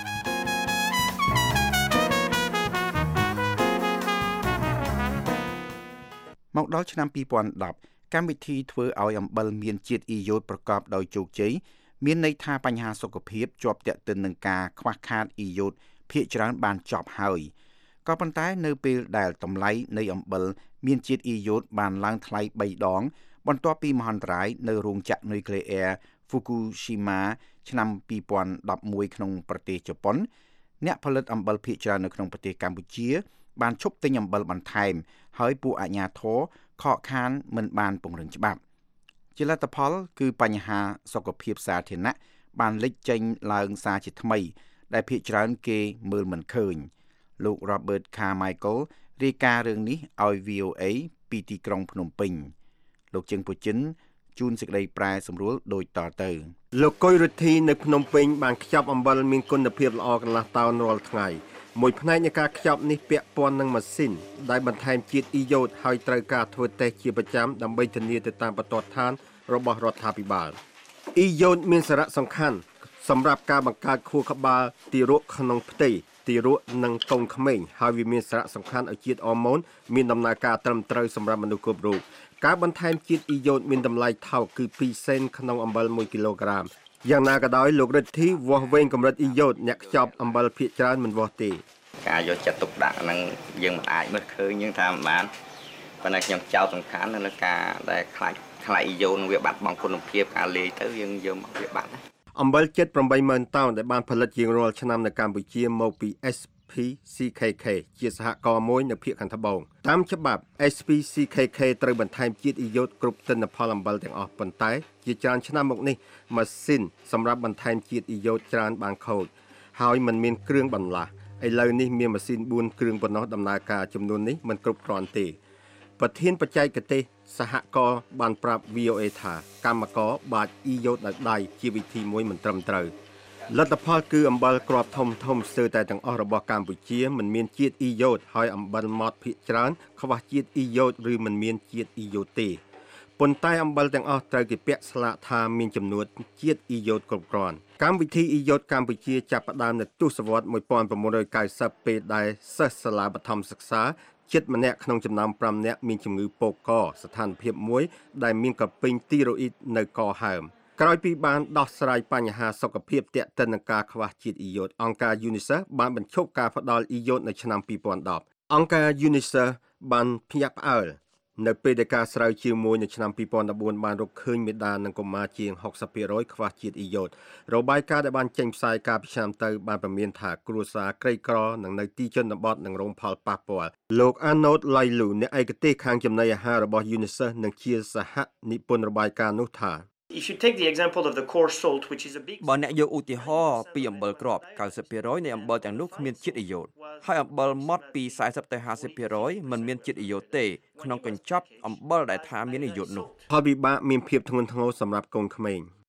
មកដល់ឆ្នាំពីរពាន់ដប់កម្មវិធីធ្វើឲ្យអំបិលមានជាតិអ៊ីយ៉ូតប្រកបដោយជោគជ័យមានន័យថាបញ្ហាសុខភាពជាប់ទាក់ទិននឹងការខ្វះខាតអ៊ីយ៉ូតភាគច្រើនបានចប់ហើយក៏ប៉ុន្តែនៅពេលដែលតម្លៃនៃអំបិលមានជាតិអ៊ីយ៉ូតបានឡើងថ្លៃបីដងបន្ទាប់ពីមហន្តរាយនៅរោងចក្រនុយក្លេអ៊ែរ Fukushima ឆ្នាំពីរពាន់ដប់មួយក្នុងប្រទេសជប៉ុនអ្នកផលិតអំបិលភាគច្រើននៅក្នុងប្រទេសកម្ពុជាបានឈប់ទិញអំបិលបន្ថែមហើយពួកអាជ្ញាធរខកខានមិនបានពង្រឹងច្បាប់ជាលទ្ធផលគឺបញ្ហាសុខភាពសាធារណៈបានលេចចេញឡើងសារជាថ្មីដែលភាគច្រើនគេមើលមិនឃើញលោក Robert Carmichael រាយការណ៍រឿងនេះឲ្យ V O A ពីទីក្រុងភ្នំពេញលោកជើងពូចិនជូនសេចក្តីប្រែសម្រួលដូចតទៅលោកកុយរិទ្ធីនៅភ្នំពេញបានខ្ចប់អំបិលមានគុណភាពល្អកន្លះតោនរាល់ថ្ងៃមួយផ្នែកនៃការខ្ចប់នេះពាក់ព័ន្ធនឹងម៉ាស៊ីនដែលបន្ថែមជាតិអ៊ីយ៉ូតហើយត្រូវការធ្វើតេស្តជាប្រចាំដើម្បីធានាទៅតាមបន្ទាត់ឋានរបស់រដ្ឋាភិបាលអ៊ីយ៉ូតមានសារៈសំខាន់សម្រាប់ការបង្កើតខួរក្បាលទារកក្នុងផ្ទៃទារកនិងកូនក្មេងហើយវាមានសារៈសំខាន់ឲ្យជាតិអរម៉ូនមានដំណើរការត្រឹមត្រូវសម្រាប់មនុស្សគ្រប់រូបការបន្ថែមជាតិអ៊ីយ៉ូតមានតម្លៃថោកគឺពីរសេនក្នុងអំបិលមួយគីឡូក្រាមយ៉ាងណាក៏ដោយលោករិទ្ធីវាស់វែងកម្រិតអ៊ីយ៉ូតអ្នកខ្ចប់អំបិលភាគច្រើនមិនវាស់ទេការយកចិត្តទុកដាក់ហ្នឹងយើងមិនអាចមើលឃើញយើងថាមិនបានប៉ុន្តែខ្ញុំចោទសំខាន់នៅលើការដែលខ្លាចខ្លាចអ៊ីយ៉ូនឹងវាបាត់បង់គុណភាពការលាយទៅយើងយកមកវាបាត់អំបិលជិតeight thousandតោនដែលបានផលិតជាងរាល់ឆ្នាំនៅកម្ពុជាមកពី S P C K K ជាសហករណ៍មួយនៅភាគខាងត្បូងតាមច្បាប់ S P C K K ត្រូវបន្ថែមជាតិអ៊ីយ៉ូតគ្រប់ទិន្នផលអំបិលទាំងអស់ប៉ុន្តែជាច្រើនឆ្នាំមកនេះម៉ាស៊ីនសម្រាប់បន្ថែមជាតិអ៊ីយ៉ូតច្រើនបានខូចហើយមិនមានគ្រឿងបន្លាស់ឥឡូវនេះមានម៉ាស៊ីនfourគ្រឿងប៉ុណ្ណោះដំណើរការចំនួននេះមិនគ្រប់គ្រាន់ទេប្រធានបច្ចេកទេសសហករណ៍បានប្រាប់ V O A ថាកម្មករបាចអ៊ីយ៉ូតដោយដៃជាវិធីមួយមិនត្រឹមត្រូវលទ្ធផលគឺអំបិលគ្រាប់ធំធំស្ទើរតែទាំងអស់របស់កម្ពុជាមិនមានជាតិអ៊ីយ៉ូតហើយអំបិលម៉ត់ភាគច្រើនខ្វះជាតិអ៊ីយ៉ូតឬមិនមានជាតិអ៊ីយ៉ូតទេប៉ុន្តែអំបិលទាំងអស់ត្រូវគេពាក់ស្លាកថាមានចំនួនជាតិអ៊ីយ៉ូតគ្រប់គ្រាន់កម្មវិធីអ៊ីយ៉ូតកម្ពុជាចាប់ផ្ដើមនៅទសវត្សរ៍nineteen ninetyពេលដែលសិស្សសាលាបឋមសិក្សាជិតម្នាក់ក្នុងចំណោមfiveនាក់មានជំងឺពកកស្ថានភាពមួយដែលមានក្រពេញទីរ៉ូអ៊ីតនៅកហើមក្រោយពីបានដោះស្រាយបញ្ហាសុខភាពទាក់ទិននឹងការខ្វះជាតិអ៊ីយ៉ូតអង្គការ UNICEF បានបញ្ឈប់ការផ្ដល់អ៊ីយ៉ូតនៅឆ្នាំtwo thousand tenអង្គការ UNICEF បានភ្ញាក់ផ្អើលនៅពេលដែលការស្រាវជ្រាវមួយនៅឆ្នាំtwo thousand fourteenបានរកឃើញមេដានិងកុមារជាងsixty percentខ្វះជាតិអ៊ីយ៉ូតរបាយការណ៍ដែលបានចេញផ្សាយកាលពីឆ្នាំទៅបានប្រមានថាគ្រួសារក្រីក្រនិងនៅទីជនបទនឹងរងផលប៉ះពាល់លោក Arnold Lailu អ្នកឯកទេសខាងចំណីអាហាររបស់ UNICEF និងជាសហនិពន្ធរបាយការណ៍នោះថា You should take the example of the coarse salt which is a big បើអ្នកយកឧទាហរណ៍ពីអំបិលគ្រាប់ninety percent នៃអំបិលទាំងនោះគ្មានជាតិអ៊ីយ៉ូតហើយអំបិលម៉ត់ពីfortyទៅfifty percent មិនមានជាតិអ៊ីយ៉ូតទេក្នុងកញ្ចប់អំបិលដែលថាមានអ៊ីយ៉ូតនោះផលវិបាកមានភាពធ្ងន់ធ្ងរសម្រាប់កូនក្មេង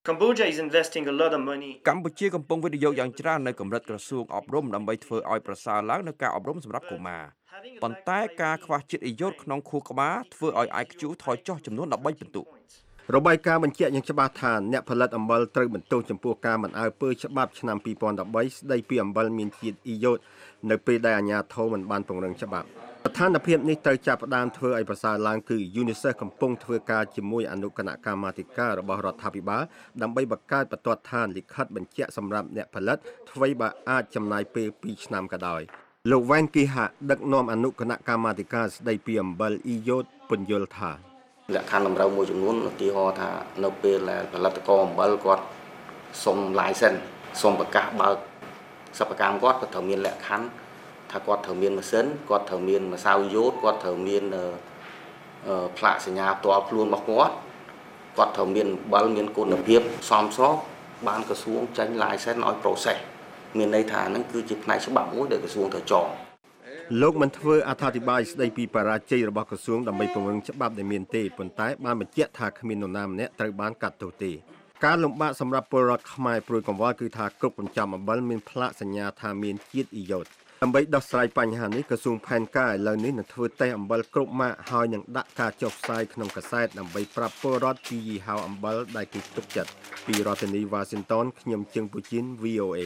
Cambodia is investing a lot of money កម្ពុជាកំពុងវិនិយោគយ៉ាងច្រើននៅកម្រិតក្រសួងអប់រំដើម្បីធ្វើឲ្យប្រសើរឡើងនូវការអប់រំសម្រាប់កុមារប៉ុន្តែការខ្វះជាតិអ៊ីយ៉ូតក្នុងខួរក្បាលធ្វើឲ្យ I Q ថយចុះចំនួន13ពិន្ទុរបាយការណ៍បញ្ជាក់យ៉ាងច្បាស់ថាអ្នកផលិតអំបិលត្រូវបន្ទោសចំពោះការមិនអើពើច្បាប់ឆ្នាំពីរពាន់ដប់បីស្ដីពីអំបិលមានជាតិអ៊ីយ៉ូតនៅពេលដែលអាជ្ញាធរមិនបានពង្រឹងច្បាប់ស្ថានភាពនេះត្រូវចាប់ផ្ដើមធ្វើឲ្យប្រសើរឡើងគឺ UNICEF កំពុងធ្វើការជាមួយអនុគណៈកម្មាធិការរបស់រដ្ឋាភិបាលដើម្បីបង្កើតបន្ទាត់ឋានលិខិតបញ្ជាក់សម្រាប់អ្នកផលិតអ្វីបើអាចចំណាយពេលពីរឆ្នាំក៏ដោយលោកវ៉ែនគីហាដឹកនាំអនុគណៈកម្មាធិការស្ដីពីអំបិលអ៊ីយ៉ូតពន្យល់ថាលក្ខខណ្ឌតម្រូវមួយចំនួនឧទាហរណ៍ថានៅពេលដែលផលិតករអំបិលគាត់សុំ license សុំប្រកាសបើកសិប្បកម្មគាត់ក៏ត្រូវមានលក្ខខណ្ឌថាគាត់ត្រូវមានម៉ាស៊ីនគាត់ត្រូវមានម្សៅយ៉ូតគាត់ត្រូវមានផ្លាកសញ្ញាផ្ទាល់ខ្លួនរបស់គាត់គាត់ត្រូវមានអំបិលមានគុណភាពសមស្របបានក្រសួងចេញ license ឲ្យ process មានន័យថាហ្នឹងគឺជាផ្នែកច្បាប់មួយដែលក្រសួងត្រូវចងលោកមិនធ្វើអត្ថាធិប្បាយស្ដីពីបរាជ័យរបស់ក្រសួងដើម្បីពង្រឹងច្បាប់ដែលមានទេប៉ុន្តែបានបញ្ជាក់ថាគ្មាននរណាម្នាក់ត្រូវបានកាត់ទោសទេការលំបាកសម្រាប់ពលរដ្ឋខ្មែរព្រួយកង្វល់គឺថាគ្រប់កញ្ចប់អំបិលមានផ្លាកសញ្ញាថាមានជាតិអ៊ីយ៉ូតដើម្បីដោះស្រាយបញ្ហានេះក្រសួងផែនការឥឡូវនេះនឹងធ្វើតេស្តអំបិលគ្រប់ម៉ាកហើយនឹងដាក់ការចុះផ្សាយក្នុងកាសែតដើម្បីប្រាប់ពលរដ្ឋពីយីហោអំបិលដែលគេទុកចិត្តពីរដ្ឋធានី Washington ខ្ញុំជឹងពូជីន V O A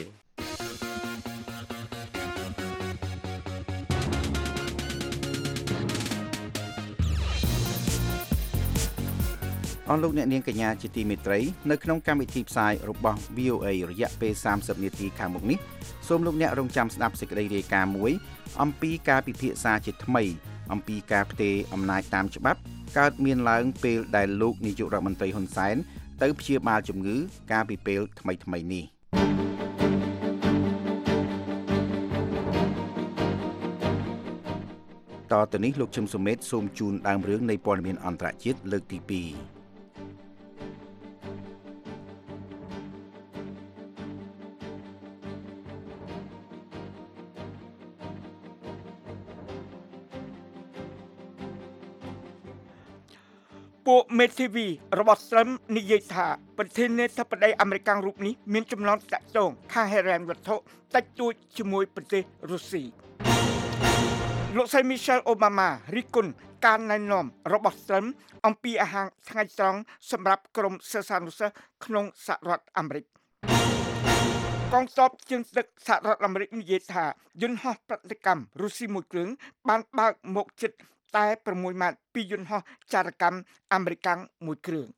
អស់លោកអ្នកនាងកញ្ញាជាទីមេត្រីនៅក្នុងកម្មវិធីផ្សាយរបស់ V O A រយៈពេលសាមសិបនាទីខាងមុខនេះសូមលោកអ្នករងចាំស្ដាប់សេចក្តីរាយការណ៍មួយអំពីការពិភាក្សាជាថ្មីអំពីការផ្ទេរអំណាចតាមច្បាប់កើតមានឡើងពេលដែលលោកនាយករដ្ឋមន្ត្រីហ៊ុនសែនទៅព្យាបាលជំងឺកាលពីពេលថ្មីថ្មីនេះតទៅនេះលោកជឹមសុមេតសូមជូនដើមរឿងនៃព័ត៌មានអន្តរជាតិលើកទីពីរពួកមេធាវីរបស់ស្រីមនិយាយថាប្រធានាធិបតីអាមេរិករូបនេះមានចំណងតាក់ទងខាងហិរញ្ញវត្ថុតិចតួចជាមួយប្រទេសរុស្ស៊ីលោកស្រី Michelle Obama រិះគន់ការណែនាំរបស់ស្រីមអំពីអាហារថ្ងៃត្រង់សម្រាប់ក្រុមសិស្សានុសិស្សក្នុងសហរដ្ឋអាមេរិកកងទ័ពជើងទឹកសហរដ្ឋអាមេរិកនិយាយថាយន្តហោះប្រតិកម្មរុស្ស៊ីមួយគ្រឿងបានបើកមកជិតតែប្រាំមួយម៉ាតពីយន្តហោះចារកម្មអាមេរិកមួយគ្រឿង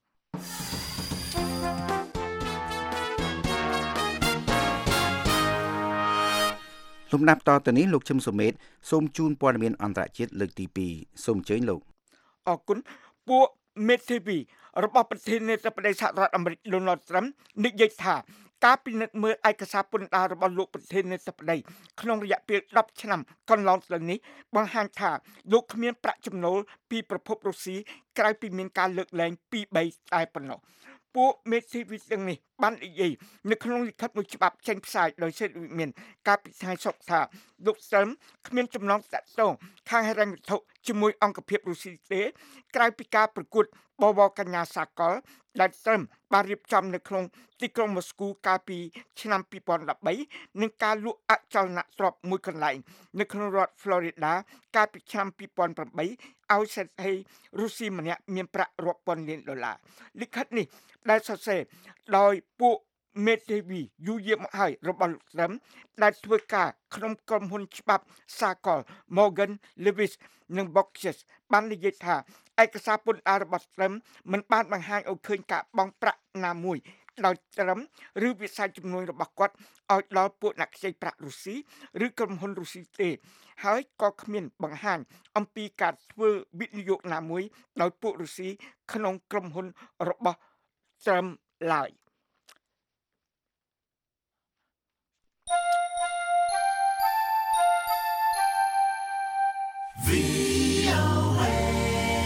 លំដាប់តទៅនេះលោកជឹមសុមេតសូមជូនព័ត៌មានអន្តរជាតិលើកទីពីរសូមអញ្ជើញលោកអរគុណពួកមេធាវីរបស់ប្រធានាធិបតីសហរដ្ឋអាមេរិក Donald Trump និយាយថាការពិនិត្យមើលឯកសារពន្ធដាររបស់លោកប្រធានាធិបតីក្នុងរយៈពេលដប់ឆ្នាំកន្លងទៅនេះបង្ហាញថាលោកគ្មានប្រាក់ចំណូលពីប្រភពរុស្ស៊ីក្រៅពីមានការលើកលែងពីរបីតែប៉ុណ្ណោះពួកមេធាវីទាំងនេះបាននិយាយនៅក្នុងលិខិតមួយច្បាប់ចេញផ្សាយដោយសេរីវិមានកាលពីថ្ងៃសុក្រថាលោកស្រីមគ្មានចំណងតាក់ទងខាងហិរញ្ញវត្ថុជាមួយអង្គភាពរុស្ស៊ីទេក្រៅពីការប្រកួតបវរកញ្ញាសាកលដែលស្រីមបានរៀបចំនៅក្នុងទីក្រុងម៉ូស្គូកាលពីឆ្នាំពីរពាន់ដប់បីនិងការលក់អចលនទ្រព្យមួយកន្លែងនៅក្នុងរដ្ឋ Florida កាលពីឆ្នាំពីរពាន់ប្រាំបីឲ្យសេដ្ឋីរុស្ស៊ីម្នាក់មានប្រាក់រាប់ពាន់លានដុល្លារលិខិតនេះដែលសរសេរដោយពួកមេធាវីយូរយារមកហើយរបស់លោកស្រីមដែលធ្វើការក្នុងក្រុមហ៊ុនច្បាប់សាកល Morgan Lewis និង Boxes បាននិយាយថាឯកសារពន្ធដាររបស់ស្រីមមិនបានបង្ហាញឲ្យឃើញការបង់ប្រាក់ណាមួយដោយត្រឹមឬវិស័យជំនួយរបស់គាត់ឲ្យដល់ពួកអ្នកខ្ចីប្រាក់រុស្ស៊ីឬក្រុមហ៊ុនរុស្ស៊ីទេហើយក៏គ្មានបង្ហាញអំពីការធ្វើវិនិយោគណាមួយដោយពួករុស្ស៊ីក្នុងក្រុមហ៊ុនរបស់ត្រឹមឡើយ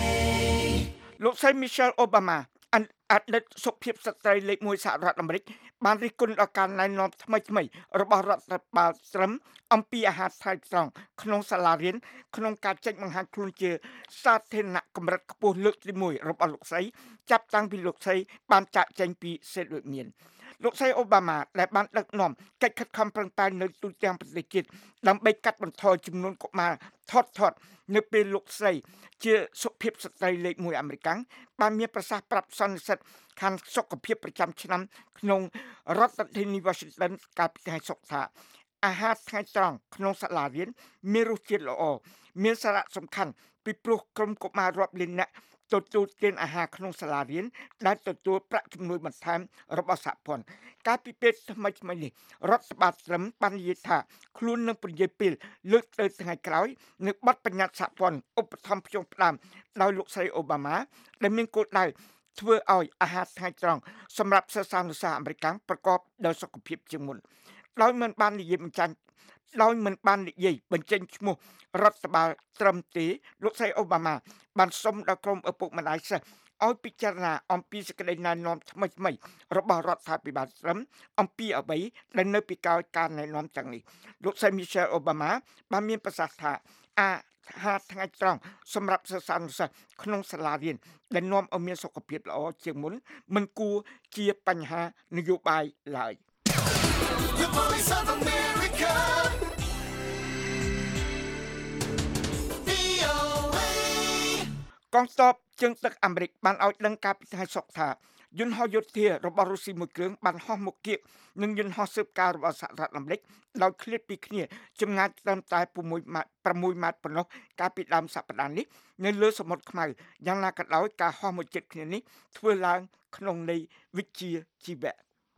លោកស្រី Michelle Obama អតីតសុភាពស្ត្រីលេខមួយសហរដ្ឋអាមេរិកបានរិះគន់ដល់ការណែនាំថ្មីៗរបស់រដ្ឋបាលត្រឹមអំពីអាហារថៃត្រង់ក្នុងសាលារៀនក្នុងការចេញបង្ហាញខ្លួនជាសាធារណៈកម្រិតខ្ពស់លើកទីមួយរបស់លោកស្រីចាប់តាំងពីលោកស្រីបានចាក់ចេញពីសេតវិមានលោកស្រីអូបាម៉ាដែលបានដឹកនាំកិច្ចខិតខំប្រឹងប្រែងនៅទូទាំងប្រទេសជាតិដើម្បីកាត់បន្ថយចំនួនកុមារថត់ថត់នៅពេលលោកស្រីជាសុភាពស្ត្រីលេខមួយអាមេរិកបានមានប្រសាសន៍ប្រាប់សន្និសីទខាងសុខភាពប្រចាំឆ្នាំក្នុងរដ្ឋធានី Washington កាលពីថ្ងៃសុក្រថាអាហារថ្ងៃត្រង់ក្នុងសាលារៀនមានរសជាតិល្អមានសារៈសំខាន់ពីព្រោះក្រុមកុមាររាប់លាននាក់ទទួលទានអាហារក្នុងសាលារៀនដែលទទួលប្រាក់ជំនួយបន្ថែមរបស់សហព័ន្ធកាលពីពេលថ្មីៗនេះរដ្ឋបាលត្រឹមបាននិយាយថាខ្លួននឹងពន្យាពេលលើកទៅថ្ងៃក្រោយនៅបទបញ្ញត្តិសហព័ន្ធឧបត្ថម្ភភ្ជុំផ្ដើមដោយលោកស្រីអូបាម៉ាដែលមានគោលដៅធ្វើឲ្យអាហារថ្ងៃត្រង់សម្រាប់សិស្សានុសិស្សអាមេរិកប្រកបដោយសុខភាពជាងមុនដោយមិនបាននិយាយបញ្ចាញ់ដោយមិនបាននិយាយបញ្ចេញឈ្មោះរដ្ឋបាលត្រឹមទេលោកស្រីអូបាម៉ាបានសុំដល់ក្រុមឪពុកម្ដាយសិស្សឲ្យពិចារណាអំពីសេចក្តីណែនាំថ្មីៗរបស់រដ្ឋាភិបាលត្រឹមអំពីអ្វីដែលនៅពីក្រោយការណែនាំទាំងនេះលោកស្រី Michelle Obama បានមានប្រសាសន៍ថាអាហារថ្ងៃត្រង់សម្រាប់សិស្សានុសិស្សក្នុងសាលារៀនដែលនាំឲ្យមានសុខភាពល្អជាងមុនមិនគួរជាបញ្ហានយោបាយឡើយ The Voice of America កងទ័ពជើងទឹកអាមេរិកបានឲ្យដឹងការពីថ្ងៃសុក្រថាយន្តហោះយោធារបស់រុស្ស៊ីមួយគ្រឿងបានហោះមកគៀកនឹងយន្តហោះស៊ើបការរបស់សហរដ្ឋអាមេរិកដោយឃ្លាតពីគ្នាចម្ងាយត្រឹមតែ6ម៉ែត្រ6ម៉ែត្រប៉ុណ្ណោះកាលពីដើមសប្តាហ៍នេះនៅលើសមុទ្រខ្មៅយ៉ាងណាក៏ដោយការហោះមកជិតគ្នានេះធ្វើឡើងក្នុងន័យវិជ្ជាជីវៈ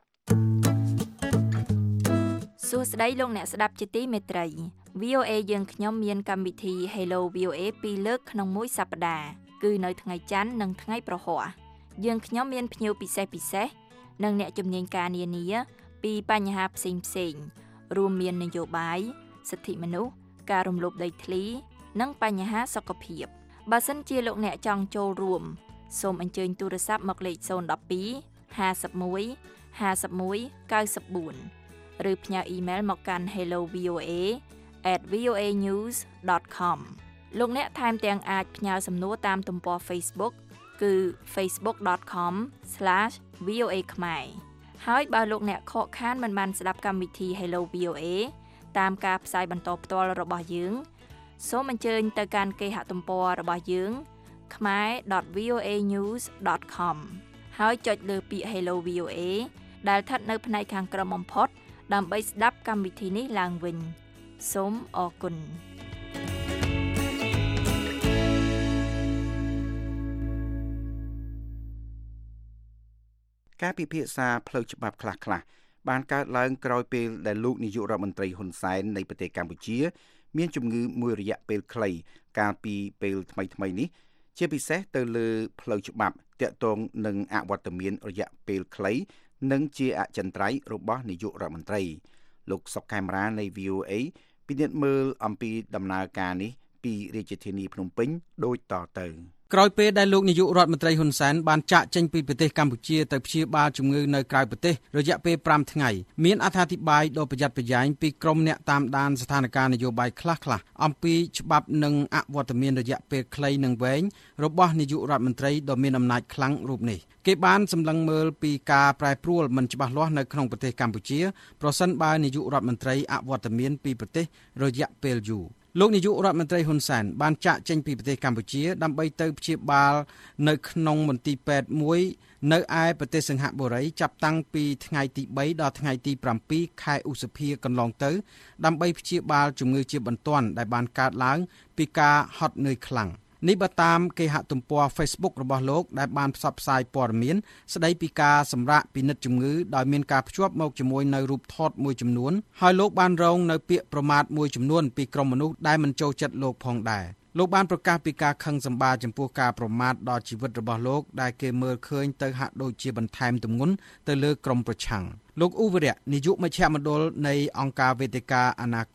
សួស្តីលោកអ្នកស្ដាប់ជាទីមេត្រី វី អូ เอ យើងខ្ញុំមានកម្មវិធី Hello វី អូ เอ ពីរលើកក្នុងមួយសប្តាហ៍គឺនៅថ្ងៃច័ន្ទនិងថ្ងៃប្រហ័សយើងខ្ញុំមានភ្ញៀវពិសេសពិសេសនិងអ្នកជំនាញការនានាពីបញ្ហាផ្សេងផ្សេងរួមមាននយោបាយសិទ្ធិមនុស្សការរំលោភដីធ្លីនិងបញ្ហាសុខភាពបើសិនជាលោកអ្នកចង់ចូលរួមសូមអញ្ជើញទូរស័ព្ទមកលេខศูนย์ หนึ่ง สอง ห้า หนึ่ง หนึ่ง ห้า หนึ่ง เก้า สี่ឬផ្ញើអ៊ីមែលមកកាន់ hello v o a at v o a news dot com លោកអ្នកថែមទាំងអាចផ្ញើសំណួរតាមទំព័រ Facebook គឺ facebook dot com slash v o a ខ្មែរហើយបើលោកអ្នកខកខានមិនបានស្ដាប់កម្មវិធី Hello វី អូ เอ តាមការផ្សាយបន្តផ្ទាល់របស់យើងសូមអញ្ជើញទៅកាន់គេហទំព័ររបស់យើង khmae dot v o a news dot com ហើយចុចលើពាក្យ Hello វី អូ เอ ដែលស្ថិតនៅផ្នែកខាងក្រោមបំផុតដើម្បីស្ដាប់កម្មវិធីនេះឡើងវិញសូមអរគុណការពិភាក្សាផ្លូវច្បាប់ខ្លះៗបានកើតឡើងក្រោយពេលដែលលោកនាយករដ្ឋមន្ត្រីហ៊ុនសែននៃប្រទេសកម្ពុជាមានជំងឺមួយរយៈពេលខ្លីកាលពីពេលថ្មីៗនេះជាពិសេសទៅលើផ្លូវច្បាប់ទាក់ទងនឹងអវត្តមានរយៈពេលខ្លីនិងជាអចិន្ត្រៃយ៍របស់នាយករដ្ឋមន្ត្រីលោកសុកខេមរានៃ វី អូ เอ ពិនិត្យមើលអំពីដំណើរការនេះពីរាជធានីភ្នំពេញដូចតទៅក្រោយពេលដែលលោកនាយករដ្ឋមន្ត្រីហ៊ុនសែនបានចាកចេញពីប្រទេសកម្ពុជាទៅព្យាបាលជំងឺនៅក្រៅប្រទេសរយៈពេលប្រាំថ្ងៃមានអត្ថាធិប្បាយដ៏ប្រយ័ត្នប្រយែងពីក្រុមអ្នកតាមដានស្ថានភាពនយោបាយខ្លះៗអំពីច្បាប់និងអវត្តមានរយៈពេលខ្លីនិងវែងរបស់នាយករដ្ឋមន្ត្រីដ៏មានអំណាចខ្លាំងរូបនេះគេបានសម្លឹងមើលពីការប្រែប្រួលមិនច្បាស់លាស់នៅក្នុងប្រទេសកម្ពុជាប្រសិនបើនាយករដ្ឋមន្ត្រីអវត្តមានពីប្រទេសរយៈពេលយូរលោកនាយករដ្ឋមន្ត្រីហ៊ុនសែនបានចាកចេញពីប្រទេសកម្ពុជាដើម្បីទៅព្យាបាលនៅក្នុងមន្ទីរពេទ្យមួយនៅឯប្រទេសសិង្ហបុរីចាប់តាំងពីថ្ងៃទីបីដល់ថ្ងៃទីប្រាំពីរខែឧសភាកន្លងទៅដើម្បីព្យាបាលជំងឺជាបន្ទាន់ដែលបានកើតឡើងពីការហត់នឿយខ្លាំងនេះបើតាមគេហទំព័រ Facebook របស់លោកដែលបានផ្សព្វផ្សាយព័ត៌មានស្ដីពីការសម្រាកពិនិត្យជំងឺដោយមានការភ្ជាប់មកជាមួយនៅរូបថតមួយចំនួនហើយលោកបានរងនៅពាក្យប្រមាថមួយចំនួនពីក្រុមមនុស្សដែលមិនចូលចិត្តលោកផងដែរលោកបានប្រកាសពីការខឹងសម្បារចំពោះការប្រមាថដល់ជីវិតរបស់លោកដែលគេមើលឃើញទៅហាក់ដូចជាបន្ថែមទម្ងន់ទៅលើក្រុមប្រឆាំងលោកអ៊ូវរៈនាយកមជ្ឈមណ្ឌលនៃអង្គការវេទិកាអនាគត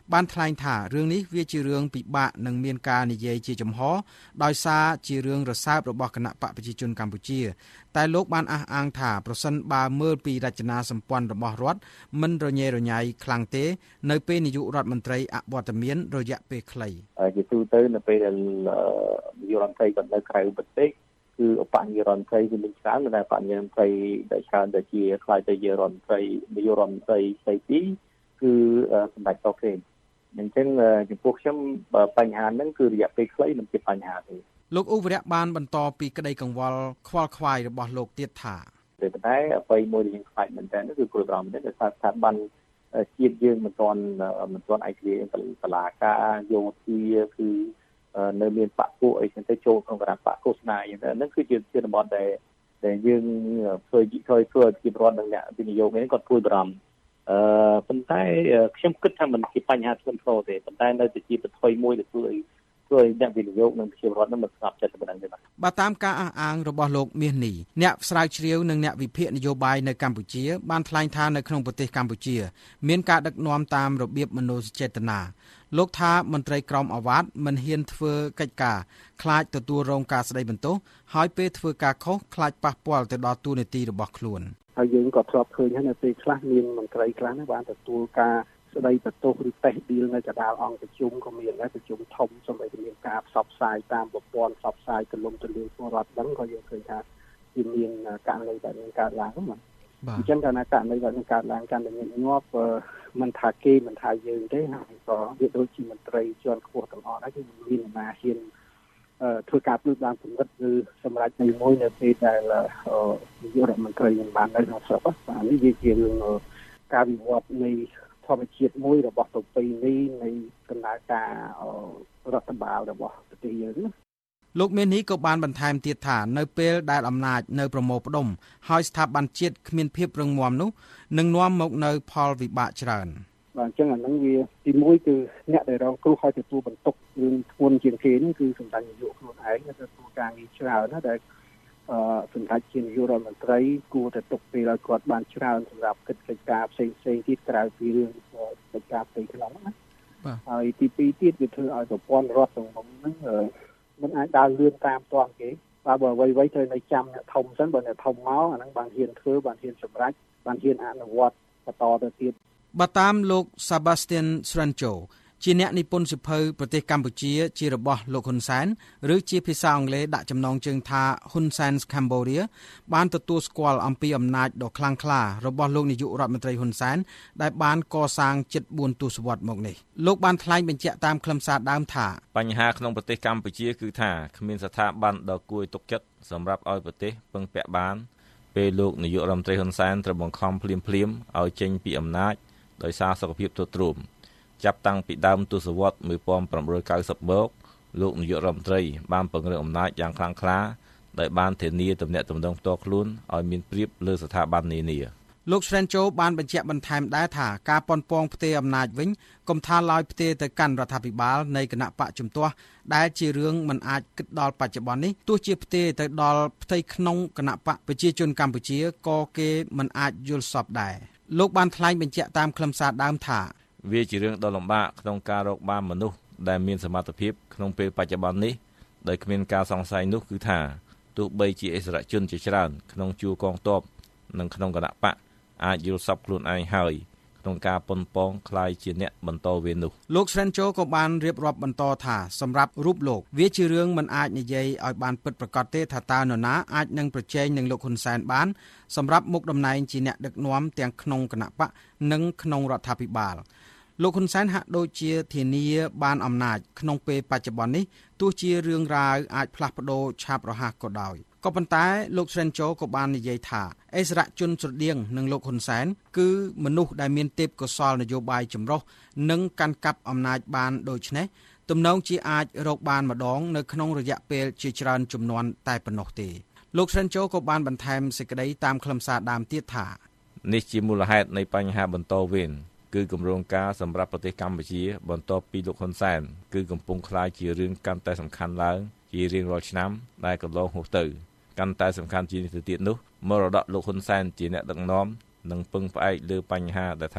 បានថ្លែងថារឿងនេះវាជារឿងពិបាកនឹងមានការនិយាយជាចំហដោយសារជារឿងរសើបរបស់គណៈបកប្រជាជនកម្ពុជាតែលោកបានអះអាងថាប្រសិនបើមើលពីរចនាសម្ព័ន្ធរបស់រដ្ឋមិនរញ៉េរញ៉ៃខ្លាំងទេនៅពេលនាយករដ្ឋមន្ត្រីអវត្តមានរយៈពេលខ្លីជាទូទៅនៅពេលដែលនាយករដ្ឋមន្ត្រីគាត់នៅក្រៅប្រទេសគឺឧបនាយករដ្ឋមន្ត្រីគឺមានច្រើនតែបញ្ញារដ្ឋមន្ត្រីដែលច្រើនដែលជាខ្លាយទៅជារដ្ឋមន្ត្រីនាយករដ្ឋមន្ត្រីផ្សេងទីគឺសម្ដេចតខេងអញ្ចឹងចំពោះខ្ញុំបញ្ហាហ្នឹងគឺរយៈពេលខ្លីមិនជាបញ្ហាទេលោកអ៊ូវរៈបានបន្តពីក្តីកង្វល់ខ្វល់ខ្វាយរបស់លោកទៀតថាតែប៉ុន្តែអ្វីមួយដែលយើងខ្លាចមែនតើគឺព្រួយបារម្ភមែនតើដោយសារស្ថាប័នជាតិយើងមិនទាន់មិនទាន់ឯករាជ្យសាលាការយោធាគឺនៅមានបកពួកអីចឹងទៅចូលក្នុងគណៈបកឃោសនាអញ្ចឹងហ្នឹងគឺជាជាតំបន់ដែលដែលយើងធ្វើធ្វើធ្វើជាប្រវត្តិនឹងអ្នកវិនិយោគនេះគាត់ព្រួយបារម្ភអឺប៉ុន្តែខ្ញុំគិតថាមិនជាបញ្ហាធ្ងន់ធ្ងរទេប៉ុន្តែនៅតែជាប្រថុយមួយដែលធ្វើឲ្យធ្វើឲ្យអ្នកវិនិយោគនិងប្រជាពលរដ្ឋនឹងមិនស្ងប់ចិត្តប៉ុណ្ណឹងទេបាទបើតាមការអះអាងរបស់លោកមាសនេះអ្នកស្រាវជ្រាវនិងអ្នកវិភាគនយោបាយនៅកម្ពុជាបានថ្លែងថានៅក្នុងប្រទេសកម្ពុជាមានការដឹកនាំតាមរបៀបមនោសញ្ចេតនាលោកថាមន្ត្រីក្រមអាវ៉ាតមិនហ៊ានធ្វើកិច្ចការខ្លាចទទួលរងការស្ដីបន្ទោសហើយពេលធ្វើការខុសខ្លាចប៉ះពាល់ទៅដល់ទូនាទីរបស់ខ្លួនហើយយើងក៏ធ្លាប់ឃើញហើយនៅពេលខ្លះមានមន្ត្រីខ្លះណាបានទទួលការស្ដីបន្ទោសឬតេស្តឌីលនៅកណ្ដាលអង្គប្រជុំក៏មានដែរប្រជុំធំសូម្បីតែមានការផ្សព្វផ្សាយតាមប្រព័ន្ធផ្សព្វផ្សាយទូលំទូលាយពលរដ្ឋហ្នឹងក៏យើងឃើញថាវាមានករណីដែលមានកើតឡើងហ្នឹងអញ្ចឹងកាលណាករណីដែលមានកើតឡើងកាន់តែញឹកញាប់មិនថាគេមិនថាយើងទេហើយក៏វាដូចជាមន្ត្រីជាន់ខ្ពស់ទាំងអស់ដែរគឺមានអាណាហ៊ានធ្វើការព្រួយបារម្ភគំនិតឬសម្រាប់ទីមួយនៅពេលដែលនាយករដ្ឋមន្ត្រីមិនបាននៅក្នុងស្រុកបាទនេះវាជារឿងការវិវត្តនៃធម្មជាតិមួយរបស់ប្រពៃណីនៃដំណើរការរដ្ឋបាលរបស់ប្រទេសយើងណាលោកមាននេះក៏បានបន្ថែមទៀតថានៅពេលដែលអំណាចនៅប្រមូលផ្ដុំហើយស្ថាប័នជាតិគ្មានភាពរឹងមាំនោះនឹងនាំមកនៅផលវិបាកច្រើនបាទអញ្ចឹងអាហ្នឹងវាទីមួយគឺអ្នកដែលរងគ្រោះហើយទទួលបន្ទុករឿងធ្ងន់ជាងគេនេះគឺសម្ដេចនាយកខ្លួនឯងទៅទទួលការងារច្រើនណាដែលអឺសម្ដេចជានាយករដ្ឋមន្ត្រីគួរតែទុកពេលឲ្យគាត់បានច្រើនសម្រាប់កិច្ចកិច្ចការផ្សេងផ្សេងទៀតក្រៅពីរឿងកិច្ចការផ្ទៃក្នុងណាបាទហើយទីពីរទៀតវាធ្វើឲ្យប្រព័ន្ធរដ្ឋទាំងមូលហ្នឹងមិនអាចដើរលឿនតាមទាន់គេបើបើអ្វីៗត្រូវនៅចាំអ្នកធំសិនបើអ្នកធំមកអាហ្នឹងបានហ៊ានធ្វើបានហ៊ានសម្រេចបានហ៊ានអនុវត្តបន្តទៅទៀតបើតាមលោក Sebastian Srancho ជាអ្នកនិពន្ធសៀវភៅប្រទេសកម្ពុជាជារបស់លោកហ៊ុនសែនឬជាភាសាអង់គ្លេសដាក់ចំណងជើងថា Hun Sen's Cambodia បានទទួលស្គាល់អំពីអំណាចដ៏ខ្លាំងក្លារបស់លោកនាយករដ្ឋមន្ត្រីហ៊ុនសែនដែលបានកសាងជិតបួនទសវត្សរ៍មកនេះលោកបានថ្លែងបញ្ជាក់តាមខ្លឹមសារដើមថាបញ្ហាក្នុងប្រទេសកម្ពុជាគឺថាគ្មានស្ថាប័នដ៏គួរឲ្យទុកចិត្តសម្រាប់ឲ្យប្រទេសពឹងពាក់បានពេលលោកនាយករដ្ឋមន្ត្រីហ៊ុនសែនត្រូវបង្ខំភ្លាមៗឲ្យចេញពីអំណាចដោយសារសុខភាពទ្រុឌទ្រោមចាប់តាំងពីដើមទសវត្សរ៍nineteen ninetyមកលោកនាយករដ្ឋមន្ត្រីបានពង្រឹងអំណាចយ៉ាងខ្លាំងក្លាដោយបានធានាទំនាក់ទំនងផ្ទាល់ខ្លួនឲ្យមានប្រៀបលើស្ថាប័ននានាលោក Srancho បានបញ្ជាក់បន្ថែមដែរថាការប៉ុនប៉ងផ្ទេរអំណាចវិញកុំថាឡើយផ្ទេរទៅកាន់រដ្ឋាភិបាលនៃគណៈបកជំទាស់ដែលជារឿងមិនអាចគិតដល់បច្ចុប្បន្ននេះទោះជាផ្ទេរទៅដល់ផ្ទៃក្នុងគណៈបកប្រជាជនកម្ពុជាក៏គេមិនអាចយល់សពដែរលោកបានថ្លែងបញ្ជាក់តាមខ្លឹមសារដើមថាវាជារឿងដ៏លំបាកក្នុងការរកបានមនុស្សដែលមានសមត្ថភាពក្នុងពេលបច្ចុប្បន្ននេះដោយគ្មានការសង្ស័យនោះគឺថាទោះបីជាអិសរាជជនជាច្រើនក្នុងជួរកងទ័ពនិងក្នុងគណៈបកអាចយល់សពខ្លួនឯងហើយក្នុងការប៉ុនប៉ងคล้ายជាអ្នកបន្តវេននោះលោក Srancho ក៏បានរៀបរាប់បន្តថាសម្រាប់រូបលោកវាជារឿងមិនអាចនិយាយឲ្យបានពិតប្រាកដទេថាតើនរណាអាចនឹងប្រជែងនឹងលោកហ៊ុនសែនបានសម្រាប់មុខតំណែងជាអ្នកដឹកនាំទាំងក្នុងគណៈបកនិងក្នុងរដ្ឋាភិបាលលោកហ៊ុនសែនហាក់ដូចជាធានាបានអំណាចក្នុងពេលបច្ចុប្បន្ននេះទោះជារឿងរ៉ាវអាចផ្លាស់ប្ដូរឆាប់រហ័សក៏ដោយក៏ប៉ុន្តែលោក Srancho ក៏បាននិយាយថាអិសរាជជនស្រដៀងនឹងលោកហ៊ុនសែនគឺមនុស្សដែលមានទេពកោសល្យនយោបាយចម្រុះនិងកាន់កាប់អំណាចបានដូច្នេះទំនងជាអាចរកបានម្ដងនៅក្នុងរយៈពេលជាច្រើនជំនាន់តែប៉ុណ្ណោះទេលោក Srancho ក៏បានបន្ថែមសេចក្តីតាមខ្លឹមសារដើមទៀតថានេះជាមូលហេតុនៃបញ្ហាបន្តវេនគឺគម្រោងការសម្រាប់ប្រទេសកម្ពុជាបន្ទាប់ពីលោកហ៊ុនសែនគឺកំពុងក្លាយជារឿងកាន់តែសំខាន់ឡើងជារៀងរាល់ឆ្នាំដែលកន្លងហួសទៅកាន់តែសំខាន់ជាងនេះទៅទៀតនោះមរតកលោកហ៊ុនសែនជាអ្នកដឹកនាំនឹងពឹងផ្អែកលើបញ្ហាដែលថា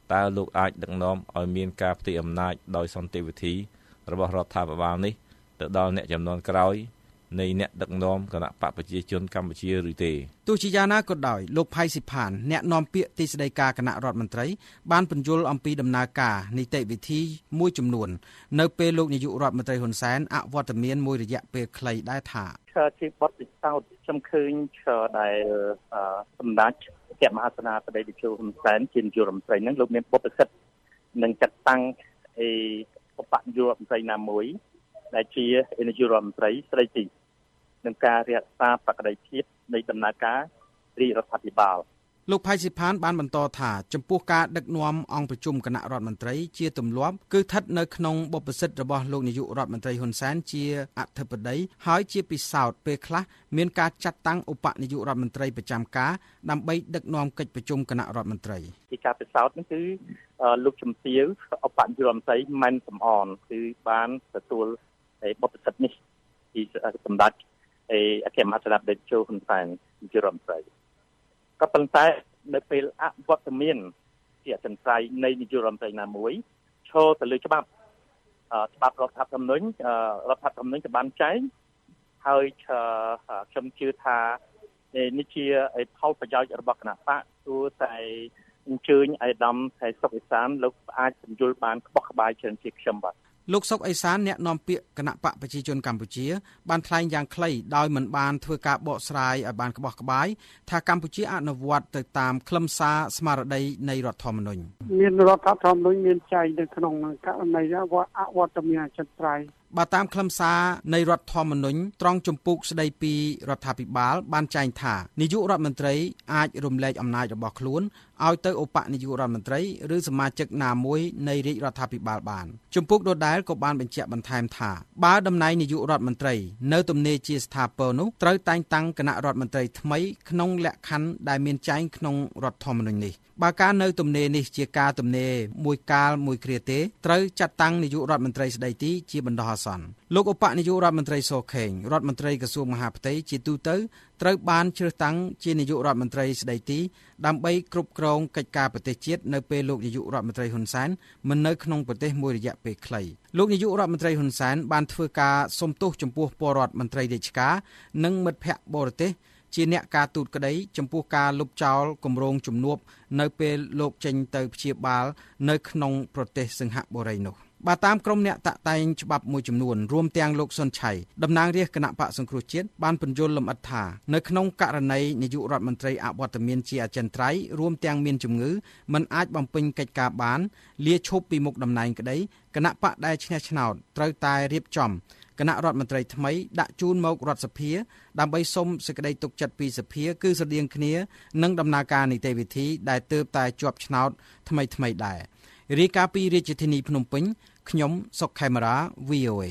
តើលោកអាចដឹកនាំឲ្យមានការផ្ទេរអំណាចដោយសន្តិវិធីរបស់រដ្ឋាភិបាលនេះទៅដល់អ្នកចំនួនក្រោយនៃអ្នកដឹកនាំគណៈបកប្រជាជនកម្ពុជាឬទេទោះជាយ៉ាងណាក៏ដោយលោកផៃស៊ីផានអ្នកនាំពាក្យទីស្តីការគណៈរដ្ឋមន្ត្រីបានបញ្យល់អំពីដំណើរការនីតិវិធីមួយចំនួននៅពេលលោកនាយករដ្ឋមន្ត្រីហ៊ុនសែនអវត្តមានមួយរយៈពេលខ្លីដែរថាជាបទពិសោធន៍ខ្ញុំឃើញដែលសម្ដេចព្រះមហាសេនាបតីតេជោហ៊ុនសែនជានាយករដ្ឋមន្ត្រីនឹងលោកមានបុព្វសិទ្ធិនឹងចាត់តាំងអីឧបនាយករដ្ឋមន្ត្រីណាមួយដែលជានាយករដ្ឋមន្ត្រីស្ដីទីនឹងការរក្សាបក្តីភាពនៃដំណើរការរាជរដ្ឋាភិបាលលោកផៃស៊ីផានបានបន្តថាចំពោះការដឹកនាំអង្គប្រជុំគណៈរដ្ឋមន្ត្រីជាទម្លាប់គឺស្ថិតនៅក្នុងបុព្វសិទ្ធិរបស់លោកនាយករដ្ឋមន្ត្រីហ៊ុនសែនជាអធិបតីហើយជាពិសោធន៍ពេលខ្លះមានការចាត់តាំងឧបនាយករដ្ឋមន្ត្រីប្រចាំការដើម្បីដឹកនាំកិច្ចប្រជុំគណៈរដ្ឋមន្ត្រីពីការពិសោធន៍នេះគឺលោកជំទាវឧបនាយករដ្ឋមន្ត្រីម៉ែនសំអនគឺបានទទួលបុព្វសិទ្ធិនេះពីសម្ដេចអគ្គមហាសេនាបតីតេជោហ៊ុនសែននាយករដ្ឋមន្ត្រីក៏ប៉ុន្តែនៅពេលអវត្តមានជាអចិន្ត្រៃយ៍នៃនាយករដ្ឋមន្ត្រីណាមួយឈរទៅលើច្បាប់ច្បាប់រដ្ឋធម្មនុញ្ញរដ្ឋធម្មនុញ្ញក៏បានចែងហើយខ្ញុំជឿថានេះជាផលប្រយោជន៍របស់គណៈបកគួរតែអញ្ជើញអាយដាមថៃសុកអេសានលោកអាចបញ្យល់បានក្បោះក្បាយច្រើនជាខ្ញុំបាទលោកសុកអេសានអ្នកនាំពាក្យគណៈបកប្រជាជនកម្ពុជាបានថ្លែងយ៉ាងខ្លីដោយមិនបានធ្វើការបកស្រាយឲ្យបានក្បោះក្បាយថាកម្ពុជាអនុវត្តទៅតាមខ្លឹមសារស្មារតីនៃរដ្ឋធម្មនុញ្ញមានរដ្ឋធម្មនុញ្ញមានចែងនៅក្នុងករណីអវត្តមានអចិន្ត្រៃយ៍បើតាមខ្លឹមសារនៃរដ្ឋធម្មនុញ្ញត្រង់ជំពូកស្ដីពីរដ្ឋាភិបាលបានចែងថានាយករដ្ឋមន្ត្រីអាចរំលែកអំណាចរបស់ខ្លួនឲ្យទៅឧបនាយករដ្ឋមន្ត្រីឬសមាជិកណាមួយនៃរាជរដ្ឋាភិបាលបានជំពូកដដែលក៏បានបញ្ជាក់បន្ថែមថាបើតំណែងនាយករដ្ឋមន្ត្រីនៅទំនេរជាស្ថាពរនោះត្រូវតែងតាំងគណៈរដ្ឋមន្ត្រីថ្មីក្នុងលក្ខខណ្ឌដែលមានចែងក្នុងរដ្ឋធម្មនុញ្ញនេះបើការនៅទំនេរនេះជាការទំនេរមួយកាលមួយគ្រាទេត្រូវចាត់តាំងនាយករដ្ឋមន្ត្រីស្ដីទីជាបណ្ដោះអាសន្នលោកឧបនាយករដ្ឋមន្ត្រីសខេងរដ្ឋមន្ត្រីក្រសួងមហាផ្ទៃជាទូទៅត្រូវបានជ្រើសតាំងជានាយករដ្ឋមន្ត្រីស្ដីទីដើម្បីគ្រប់គ្រងកិច្ចការប្រទេសជាតិនៅពេលលោកនាយករដ្ឋមន្ត្រីហ៊ុនសែនមិននៅក្នុងប្រទេសមួយរយៈពេលខ្លីលោកនាយករដ្ឋមន្ត្រីហ៊ុនសែនបានធ្វើការសុំទោសចំពោះពលរដ្ឋមន្ត្រីរាជការនិងមិត្តភ័ក្តិបរទេសជាអ្នកការទូតក្តីចំពោះការលុបចោលគម្រោងជំនួបនៅពេលលោកចេញទៅព្យាបាលនៅក្នុងប្រទេសសិង្ហបុរីនោះបើតាមក្រុមអ្នកតាក់តែងច្បាប់មួយចំនួនរួមទាំងលោកសុនឆៃតំណាងរាស្ត្រគណៈបកសង្គ្រោះជាតិបានបញ្យល់លម្អិតថានៅក្នុងករណីនាយករដ្ឋមន្ត្រីអវត្តមានជាអចិន្ត្រៃយ៍រួមទាំងមានជំងឺមិនអាចបំពេញកិច្ចការបានលាឈប់ពីមុខតំណែងក្តីគណៈបកដែលឈ្នះឆ្នោតត្រូវតែរៀបចំគណៈរដ្ឋមន្ត្រីថ្មីដាក់ជូនមករដ្ឋសភាដើម្បីសុំសេចក្តីទុកចិត្តពីសភាគឺស្រដៀងគ្នានឹងដំណើរការនីតិវិធីដែលទើបតែជាប់ឆ្នោតថ្មីថ្មីដែររាយការណ៍ពីរាជធានីភ្នំពេញខ្ញុំសុកខេមរា វី អូ เอ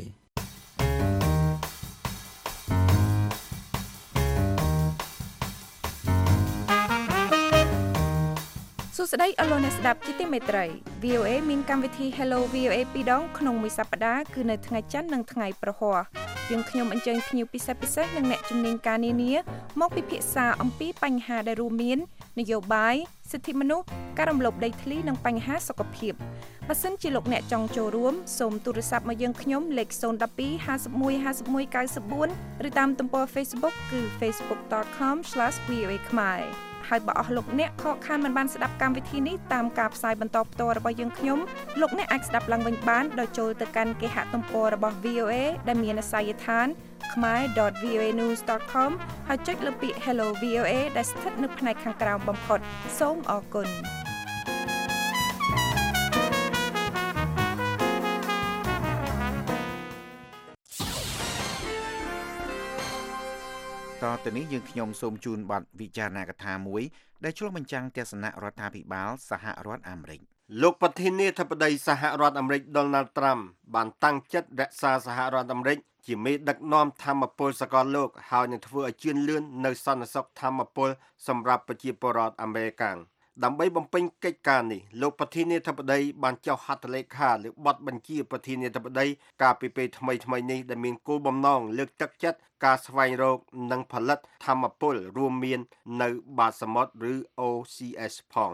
សួស្តីអស់លោកអ្នកស្ដាប់ជាទីមេត្រី វី អូ เอ មានកម្មវិធី Hello វី អូ เอ ពីរដងក្នុងមួយសប្តាហ៍គឺនៅថ្ងៃច័ន្ទនិងថ្ងៃប្រហ័សយើងខ្ញុំអញ្ជើញភ្ញៀវពិសេសពិសេសនិងអ្នកជំនាញការនានាមកពិភាក្សាអំពីបញ្ហាដែលរួមមាននយោបាយសិទ្ធិមនុស្សការរំលោភដីធ្លីនិងបញ្ហាសុខភាពបើសិនជាលោកអ្នកចង់ចូលរួមសូមទូរស័ព្ទមកយើងខ្ញុំលេខศูนย์ một hai ห้าสิบเอ็ด ห้าสิบเอ็ด เก้าสิบสี่ឬតាមទំព័រ Facebook គឺ facebook dot com slash v o a khmer ហើយបើអស់លោកអ្នកខកខានមិនបានស្ដាប់កម្មវិធីនេះតាមការផ្សាយបន្តផ្ទាល់របស់យើងខ្ញុំលោកអ្នកអាចស្ដាប់ឡើងវិញបានដោយចូលទៅកាន់គេហទំព័ររបស់ វី អូ เอ ដែលមានអាសយដ្ឋាន khmer dot v o a news dot com ហើយចុចលើពាក្យ Hello វី អូ เอ ដែលស្ថិតនៅផ្នែកខាងក្រោមបំផុតសូមអរគុណតទៅនេះយើងខ្ញុំសូមជូនបទវិចារណកថាមួយដែលឆ្លុះបញ្ចាំងទស្សនៈរដ្ឋាភិបាលសហរដ្ឋអាមេរិកលោកប្រធានាធិបតីសហរដ្ឋអាមេរិក Donald Trump បានតាំងចិត្តរក្សាសហរដ្ឋអាមេរិកជាមេដឹកនាំធម្មពលសកលលោកហើយនឹងធ្វើឲ្យជឿនលឿននៅសន្តិសុខធម្មពលសម្រាប់ប្រជាពលរដ្ឋអាមេរិកដើម្បីបំពេញកិច្ចការនេះលោកប្រធានាធិបតីបានចុះហត្ថលេខាលើបទបញ្ជាប្រធានាធិបតីកាលពីពេលថ្មីៗនេះដែលមានគោលបំណងលើកទឹកចិត្តការស្វែងរកនិងផលិតធម្មពលរួមមាននៅបាតសមុទ្រឬ អូ ស៊ី អេស ផង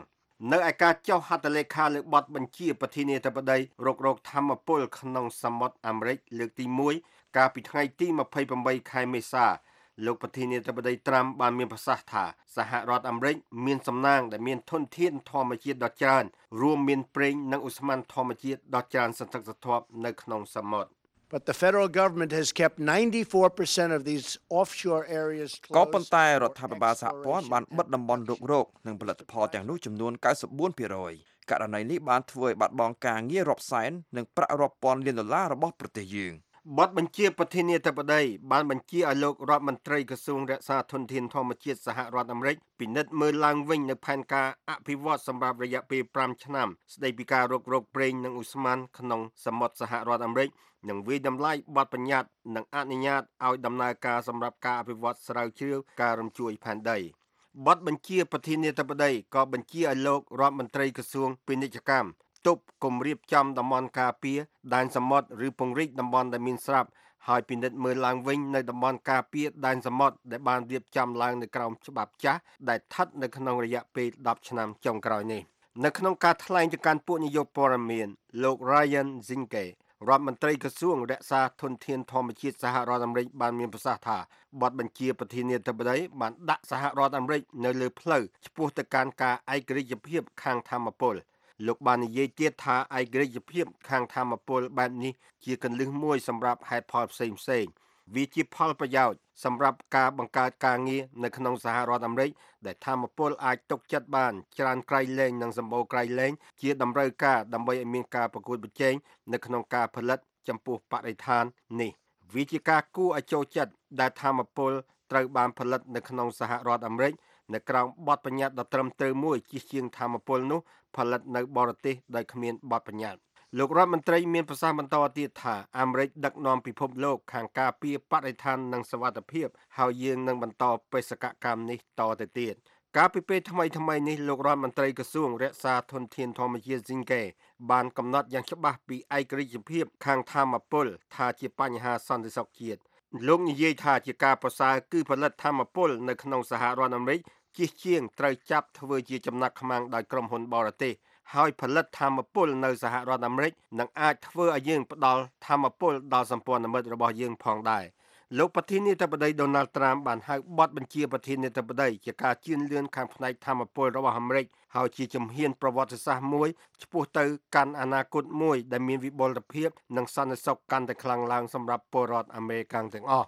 នៅឯការចុះហត្ថលេខាលើបទបញ្ជាប្រធានាធិបតីរករកធម្មពលក្នុងសមុទ្រអាមេរិកលើកទីមួយកាលពីថ្ងៃទីยี่สิบแปดខែមេសាលោកប្រធានាធិបតីត្រាំបានមានប្រសាសន៍ថាសហរដ្ឋអាមេរិកមានសំណាងដែលមានធនធានធម្មជាតិដ៏ច្រើនរួមមានប្រេងនិងឧស្ម័នធម្មជាតិដ៏ច្រើនសន្ធឹកសន្ធាប់នៅក្នុងសមុទ្រ But the federal government has kept ninety-four percent of these offshore areas closed. ក៏ប៉ុន្តែរដ្ឋាភិបាលសហព័ន្ធបានបិទតំបន់រុករកនិងផលិតផលទាំងនោះចំនួនninety-four percentករណីនេះបានធ្វើឲ្យបាត់បង់ការងាររាប់សែននិងប្រាក់រាប់ពាន់លានដុល្លាររបស់ប្រទេសយើងបទបញ្ជាប្រធានាធិបតីបានបញ្ជាឲ្យលោករដ្ឋមន្ត្រីក្រសួងរក្សាធនធានធម្មជាតិសហរដ្ឋអាមេរិកពិនិត្យមើលឡើងវិញនៅផែនការអភិវឌ្ឍសម្រាប់រយៈពេលfiveឆ្នាំស្ដីពីការរករកប្រេងនិងឧស្ម័នក្នុងសមុទ្រសហរដ្ឋអាមេរិកនិងវិតម្លៃបទបញ្ញត្តិនិងអនុញ្ញាតឲ្យដំណើរការសម្រាប់ការអភិវឌ្ឍស្រាវជ្រាវការរំជួយផែនដីបទបញ្ជាប្រធានាធិបតីក៏បញ្ជាឲ្យលោករដ្ឋមន្ត្រីក្រសួងពាណិជ្ជកម្មទប់គម្រាមចំតំបន់ការពារដែនសមុទ្រឬពង្រីកតំបន់ដែលមានស្រាប់ហើយពិនិត្យមើលឡើងវិញនៅតំបន់ការពារដែនសមុទ្រដែលបានរៀបចំឡើងនៅក្រោមច្បាប់ចាស់ដែលស្ថិតនៅក្នុងរយៈពេលtenឆ្នាំចុងក្រោយនេះនៅក្នុងការថ្លែងទៅកាន់ពួកនាយកព័ត៌មានលោក Ryan Zinke រដ្ឋមន្ត្រីក្រសួងរក្សាធនធានធម្មជាតិសហរដ្ឋអាមេរិកបានមានប្រសាសន៍ថាបទបញ្ជាប្រធានាធិបតីបានដាក់សហរដ្ឋអាមេរិកនៅលើផ្លូវឆ្ពោះទៅកាន់ការឯករាជ្យភាពខាងធម្មពលលោកបាននិយាយទៀតថាឯករាជ្យភាពខាងធម្មពលបែបនេះជាគន្លឹះមួយសម្រាប់ហេតុផលផ្សេងផ្សេងវាជាផលប្រយោជន៍សម្រាប់ការបង្កើតការងារនៅក្នុងសហរដ្ឋអាមេរិកដែលធម្មពលអាចទុកចិត្តបានច្រើនក្រៃលែងនិងសម្បូរក្រៃលែងជាតម្រូវការដើម្បីឲ្យមានការប្រកួតប្រជែងនៅក្នុងការផលិតចំពោះបរិស្ថាននេះវាជាការគួរឲ្យចូលចិត្តដែលធម្មពលត្រូវបានផលិតនៅក្នុងសហរដ្ឋអាមេរិកនៅក្រោមបទបញ្ញត្តិដ៏ត្រឹមត្រូវមួយជាជាងធម្មពលនោះផលិតនៅបរទេសដោយគ្មានបទបញ្ញត្តិលោករដ្ឋមន្ត្រីមានប្រសាសន៍បន្តទៀតថាអាមេរិកដឹកនាំពិភពលោកខាងការពារបរិស្ថាននិងសុវត្ថិភាពហើយយើងនឹងបន្តបេសកកម្មនេះតទៅទៀតកាលពីពេលថ្មីថ្មីនេះលោករដ្ឋមន្ត្រីក្រសួងរក្សាធនធានធម្មជាតិ Zinke បានកំណត់យ៉ាងច្បាស់ពីឯករាជ្យភាពខាងធម្មពលថាជាបញ្ហាសន្តិសុខជាតិលោកនិយាយថាជាការប្រសើរគឺផលិតធម្មពលនៅក្នុងសហរដ្ឋអាមេរិកជាជាងត្រូវចាប់ធ្វើជាចំណាក់ខ្មាំងដោយក្រុមហ៊ុនបរទេសហើយផលិតធម្មពលនៅសហរដ្ឋអាមេរិកនឹងអាចធ្វើឲ្យយើងផ្ដល់ធម្មពលដល់សម្ព័ន្ធមិត្តរបស់យើងផងដែរលោកប្រធានាធិបតី Donald Trump បានហៅបទបញ្ជាប្រធានាធិបតីជាការជឿនលឿនខាងផ្នែកធម្មពលរបស់អាមេរិកហើយជាជំហានប្រវត្តិសាស្ត្រមួយឆ្ពោះទៅកាន់អនាគតមួយដែលមានវិបុលភាពនិងសន្តិសុខកាន់តែខ្លាំងឡើងសម្រាប់ពលរដ្ឋអាមេរិកទាំងអស់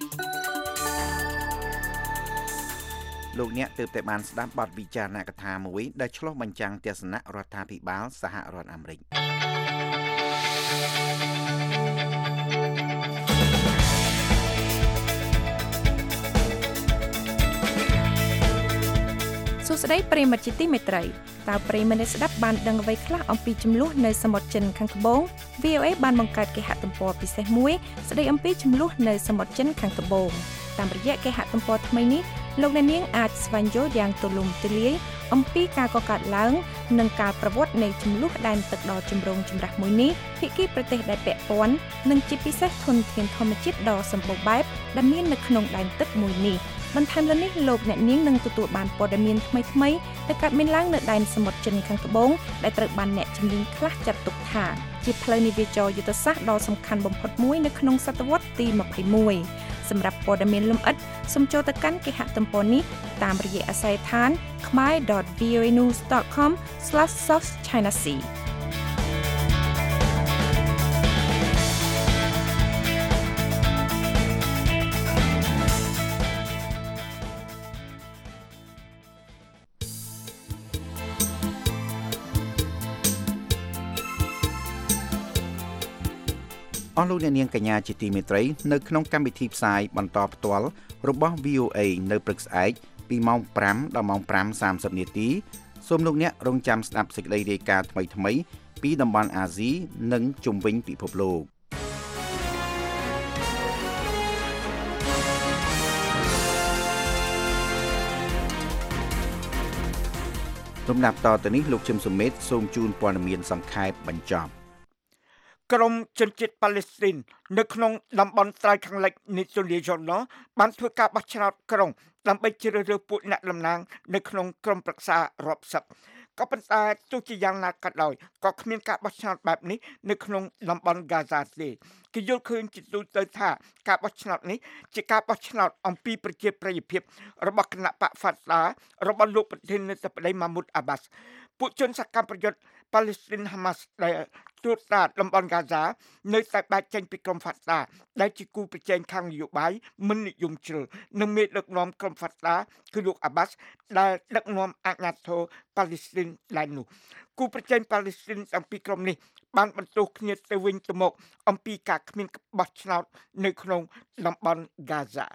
លោកអ្នកទើបតែបានស្ដាប់បទវិចារណកថាមួយដែលឆ្លុះបញ្ចាំងទស្សនៈរដ្ឋាភិបាលសហរដ្ឋអាមេរិកសួស្តីប្រិយមិត្តជាទីមេត្រីតើប្រិយមិត្តស្ដាប់បានដឹងអ្វីខ្លះអំពីចំនួននៅសមុទ្រចិនខាងត្បូង វី អូ អេ បានបង្កើតគេហទំព័រពិសេសមួយស្ដីអំពីចំនួននៅសមុទ្រចិនខាងត្បូងតាមរយៈគេហទំព័រថ្មីនេះលោកអ្នកនាងអាចស្វែងយល់យ៉ាងទូលំទូលាយអំពីការកកើតឡើងនិងការប្រវត្តិនៃចំនួនដែនទឹកដ៏ចម្រូងចម្រាសមួយនេះភាគីប្រទេសដែលពាក់ព័ន្ធនិងជាពិសេសធនធានធម្មជាតិដ៏សម្បូរបែបដែលមាននៅក្នុងដែនទឹកមួយនេះបន្ថែមលើនេះលោកអ្នកនាងនឹងទទួលបានព័ត៌មានថ្មីៗដែលកើតមានឡើងនៅដែនសមុទ្រចិនខាងត្បូងដែលត្រូវបានអ្នកជំនាញខ្លះចាត់ទុកថាជាផ្លូវនាវាចរយុទ្ធសាស្ត្រដ៏សំខាន់បំផុតមួយនៅក្នុងសតវត្សទីtwenty-oneសម្រាប់ព័ត៌មានលម្អិតសូមចូលទៅកាន់គេហទំព័រនេះតាមរយៈអាស័យដ្ឋាន khmer dot v o a news dot com slash south china sea អស់លោកអ្នកនាងកញ្ញាជាទីមេត្រីនៅក្នុងកម្មវិធីផ្សាយបន្តផ្ទាល់របស់ វី អូ អេ នៅព្រឹកស្អែកពីម៉ោងfiveដល់ម៉ោងfive thirtyនាទីសូមលោកអ្នករងចាំស្ដាប់សេចក្តីរាយការណ៍ថ្មីៗពីតំបន់អាស៊ីនិងជុំវិញពិភពលោកលំដាប់តទៅនេះលោកជឹមសុមេតសូមជូនព័ត៌មានសង្ខេបបញ្ចប់ក្រមជនជាតិប៉ាឡេស្ទីននៅក្នុងតំបន់ត្រើយខាងលិចនៃទន្លេយ៉ូណូបានធ្វើការបោះឆ្នោតក្រុងដើម្បីជ្រើសរើសពួកអ្នកតំណាងនៅក្នុងក្រុមប្រឹក្សារាប់សិបក៏ប៉ុន្តែទោះជាយ៉ាងណាក៏ដោយក៏គ្មានការបោះឆ្នោតបែបនេះនៅក្នុងតំបន់ Gaza ទេគេយល់ឃើញជាទូទៅថាការបោះឆ្នោតនេះជាការបោះឆ្នោតអំពីប្រជាប្រិយភាពរបស់គណៈបក Fatah របស់លោកប្រធានាធិបតី Mahmoud Abbas ពួកជនសកម្មប្រយុទ្ធ Palestine Hamas ដែលត្រួតត្រាតំបន់ Gaza នៅតែបែកចេញពីក្រុម Fatah ដែលជាគូប្រជែងខាងនយោបាយមិននិយមជ្រុលនិងមេដឹកនាំក្រុម Fatah គឺលោក Abbas ដែលដឹកនាំអាជ្ញាធរ Palestine ដែរនោះគូប្រជែង Palestine ទាំងពីរក្រុមនេះបានបន្ទោសគ្នាទៅវិញទៅមកអំពីការគ្មានបោះឆ្នោតនៅក្នុងតំបន់ Gaza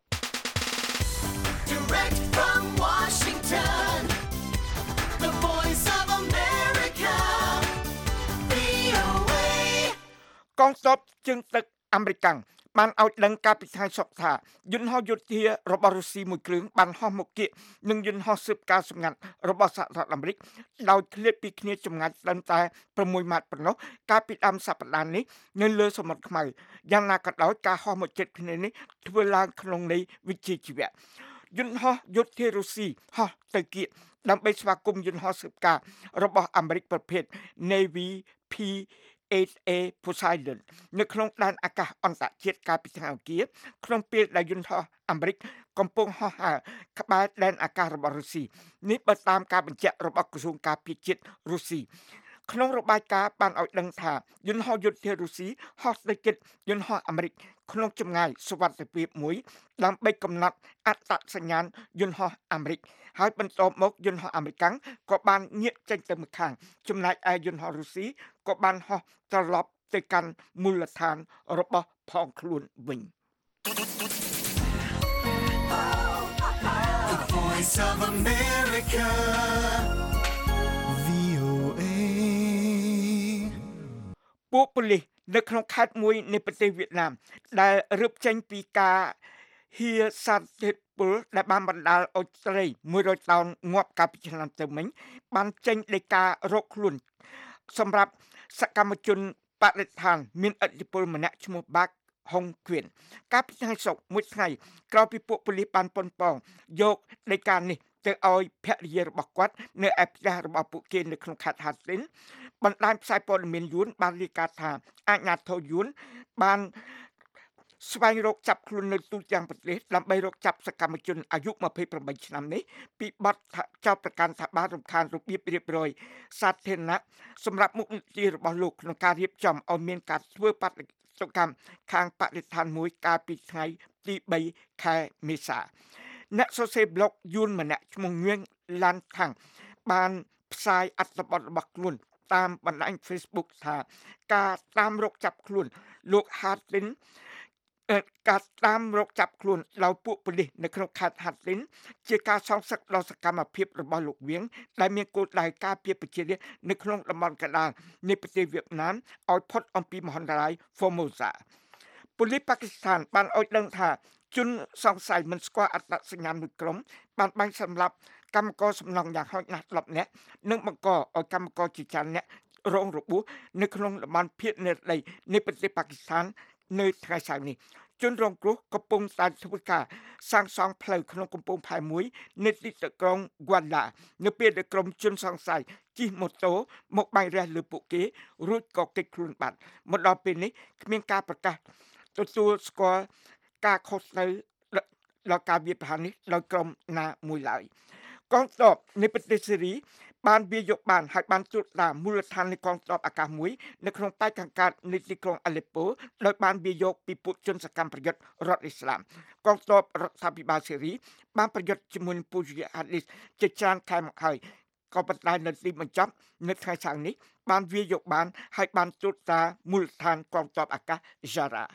Direct from Washington The Voice of America វី អូ เอកងទ័ពជើងទឹកអាមេរិកបានឲ្យដឹងការពិថាសុកថាយន្តហោះយោធារបស់រុស្ស៊ីមួយគ្រឿងបានហោះមកគៀកនឹងយន្តហោះស៊ើបការសម្ងាត់របស់សហរដ្ឋអាមេរិកដោយឃ្លាតពីគ្នាចម្ងាយត្រឹមតែ6ម៉ាតប៉ុណ្ណោះកាលពីដើមសប្តាហ៍នេះនៅលើសមុទ្រខ្មៅយ៉ាងណាក៏ដោយការហោះមកជិតគ្នានេះធ្វើឡើងក្នុងន័យវិជ្ជាជីវៈយន្តហោះយោធារុស្ស៊ីហោះទៅគៀកដើម្បីស្វាគមន៍យន្តហោះស៊ើបការរបស់អាមេរិកប្រភេទ Navy P eight A Poseidon នៅក្នុងដែនអាកាសអន្តរជាតិកាលពីថ្ងៃអង្គារក្នុងពេលដែលយន្តហោះអាមេរិកកំពុងហោះហើរក្បែរដែនអាកាសរបស់រុស្ស៊ីនេះបើតាមការបញ្ជាក់របស់ក្រសួងការពារជាតិរុស្ស៊ីក្នុងរបាយការណ៍បានឲ្យដឹងថាយន្តហោះយោធារុស្ស៊ីហោះទៅជិតយន្តហោះអាមេរិកក្នុងចម្ងាយសុវត្ថិភាពមួយដើម្បីកំណត់អត្តសញ្ញាណយន្តហោះអាមេរិកហើយបន្ទាប់មកយន្តហោះអាមេរិកក៏បានងាកចេញទៅម្ខាងចំណែកឯយន្តហោះរុស្ស៊ីក៏បានហោះត្រឡប់ទៅកាន់មូលដ្ឋានរបស់ផងខ្លួនវិញ The Voice of America វី អូ เอពួកប៉ូលីសនៅក្នុងខេត្តមួយនៃប្រទេសវៀតណាមដែលរឹបចេញពីការហៀសន្តិពលដែលបានបណ្ដាលឲ្យស្រីមួយរយតោនងាប់កាលពីឆ្នាំទៅមិញបានចេញដីការរកខ្លួនសម្រាប់សកម្មជនបរិស្ថានមានឥទ្ធិពលម្នាក់ឈ្មោះបាក់ហុងគៀនកាលពីថ្ងៃសុក្រមួយថ្ងៃក្រោយពីពួកប៉ូលីសបានប៉ុនប៉ងយកដីការនេះទៅឲ្យភរិយារបស់គាត់នៅឯផ្ទះរបស់ពួកគេនៅក្នុងខេត្តហាត់ស៊ីនបណ្ដាញផ្សាយព័ត៌មានយួនបានរាយការណ៍ថាអាជ្ញាធរយួនបានស្វែងរកចាប់ខ្លួននៅទូទាំងប្រទេសដើម្បីរកចាប់សកម្មជនអាយុยี่สิบแปดឆ្នាំនេះពីបទចោទប្រកាន់ថាបានរំខានរបៀបរៀបរយសាធារណៈសម្រាប់មុខនីតិរបស់លោកក្នុងការរៀបចំឲ្យមានការធ្វើបដិកម្មខាងបរិស្ថានមួយកាលពីថ្ងៃទីបីខែមេសាអ្នកសរសេរប្លុកយួនម្នាក់ឈ្មោះងឿងឡានខាងបានផ្សាយអត្ថបទរបស់ខ្លួនតាមបណ្ដាញ Facebook ថាការតាមរកចាប់ខ្លួនលោកហាតលីនការតាមរកចាប់ខ្លួនដោយពួកប៉ូលីសនៅក្នុងខេត្តហាត់លីនជាការសងសឹកដល់សកម្មភាពរបស់លោកវៀងដែលមានគោលដៅការពារប្រជារាស្ត្រនៅក្នុងតំបន់កណ្ដាលនៃប្រទេសវៀតណាមឲ្យផុតអំពីមហន្តរាយ Formosa ប៉ូលីសប៉ាគីស្ថានបានឲ្យដឹងថាជនសង្ស័យមិនស្គាល់អត្តសញ្ញាណមួយក្រុមបានបាញ់សម្លាប់កម្មករសំណង់យ៉ាងហោចណាស់ដប់នាក់និងបង្កឲ្យកម្មករជាច្រើនអ្នករងរបួសនៅក្នុងតំបន់ភាគនិរដីនៃប្រទេសប៉ាគីស្ថាននៅថ្ងៃសៅរ៍នេះជនរងគ្រោះកំពុងតែធ្វើការសាងសង់ផ្លូវក្នុងកំពង់ផែមួយនៅទីក្រុង Guarda នៅពេលដែលក្រុមជនសង្ស័យជិះម៉ូតូមកបាញ់រះលើពួកគេរួចក៏គេចខ្លួនបាត់មកដល់ពេលនេះគ្មានការប្រកាសទទួលស្គាល់ការខុសត្រូវដល់ការវាយប្រហារនេះដោយក្រុមណាមួយឡើយកងទ័ពនៃប្រទេសសេរីបានវាយកបានហើយបានត្រួតត្រាមូលដ្ឋាននៃកងទ័ពអាកាសមួយនៅក្នុងប៉ែកខាងកើតនៃទីក្រុងអាឡេប៉ូដោយបានវាយកពីពួកជនសកម្មប្រយុទ្ធរដ្ឋអ៊ីស្លាមកងទ័ពរដ្ឋាភិបាលសេរីបានប្រយុទ្ធជាមួយនឹងពូជហាឌីសជាច្រើនខែមកហើយក៏ប៉ុន្តែនៅទីបញ្ចប់នៅថ្ងៃសៅរ៍នេះបានវាយកបានហើយបានត្រួតត្រាមូលដ្ឋានកងទ័ពអាកាស Jara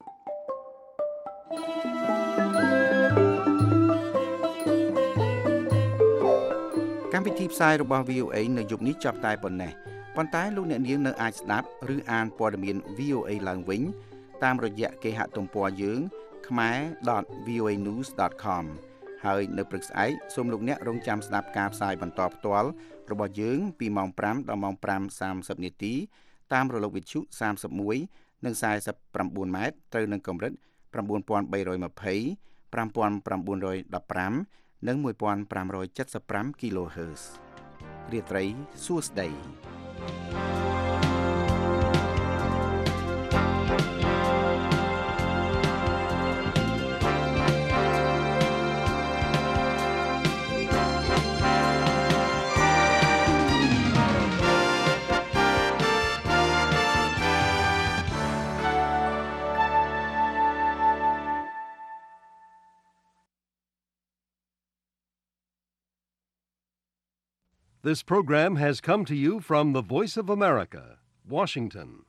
កម្មវិធីផ្សាយរបស់ វី អូ เอ នៅយប់នេះចាប់តែប៉ុណ្ណេះប៉ុន្តែលោកអ្នកនាងនៅអាចស្ដាប់ឬអានព័ត៌មាន វី អូ เอ ឡើងវិញតាមរយៈគេហទំព័រយើង khmer dot v o a news dot com ហើយនៅព្រឹកស្អែកសូមលោកអ្នករងចាំស្ដាប់ការផ្សាយបន្តផ្ទាល់របស់យើងពីម៉ោងfiveដល់ម៉ោងfiveសាមសិបនាទីតាមរលកវិទ្យុthirty-oneនិងforty-nineម៉ែត្រត្រូវនឹងកម្រិតnine thousand three hundred twenty, five thousand nine hundred fifteenនិងfifteen seventy-five គីឡូហឺតរាត្រីសួស្តី This program has come to you from the Voice of America, Washington.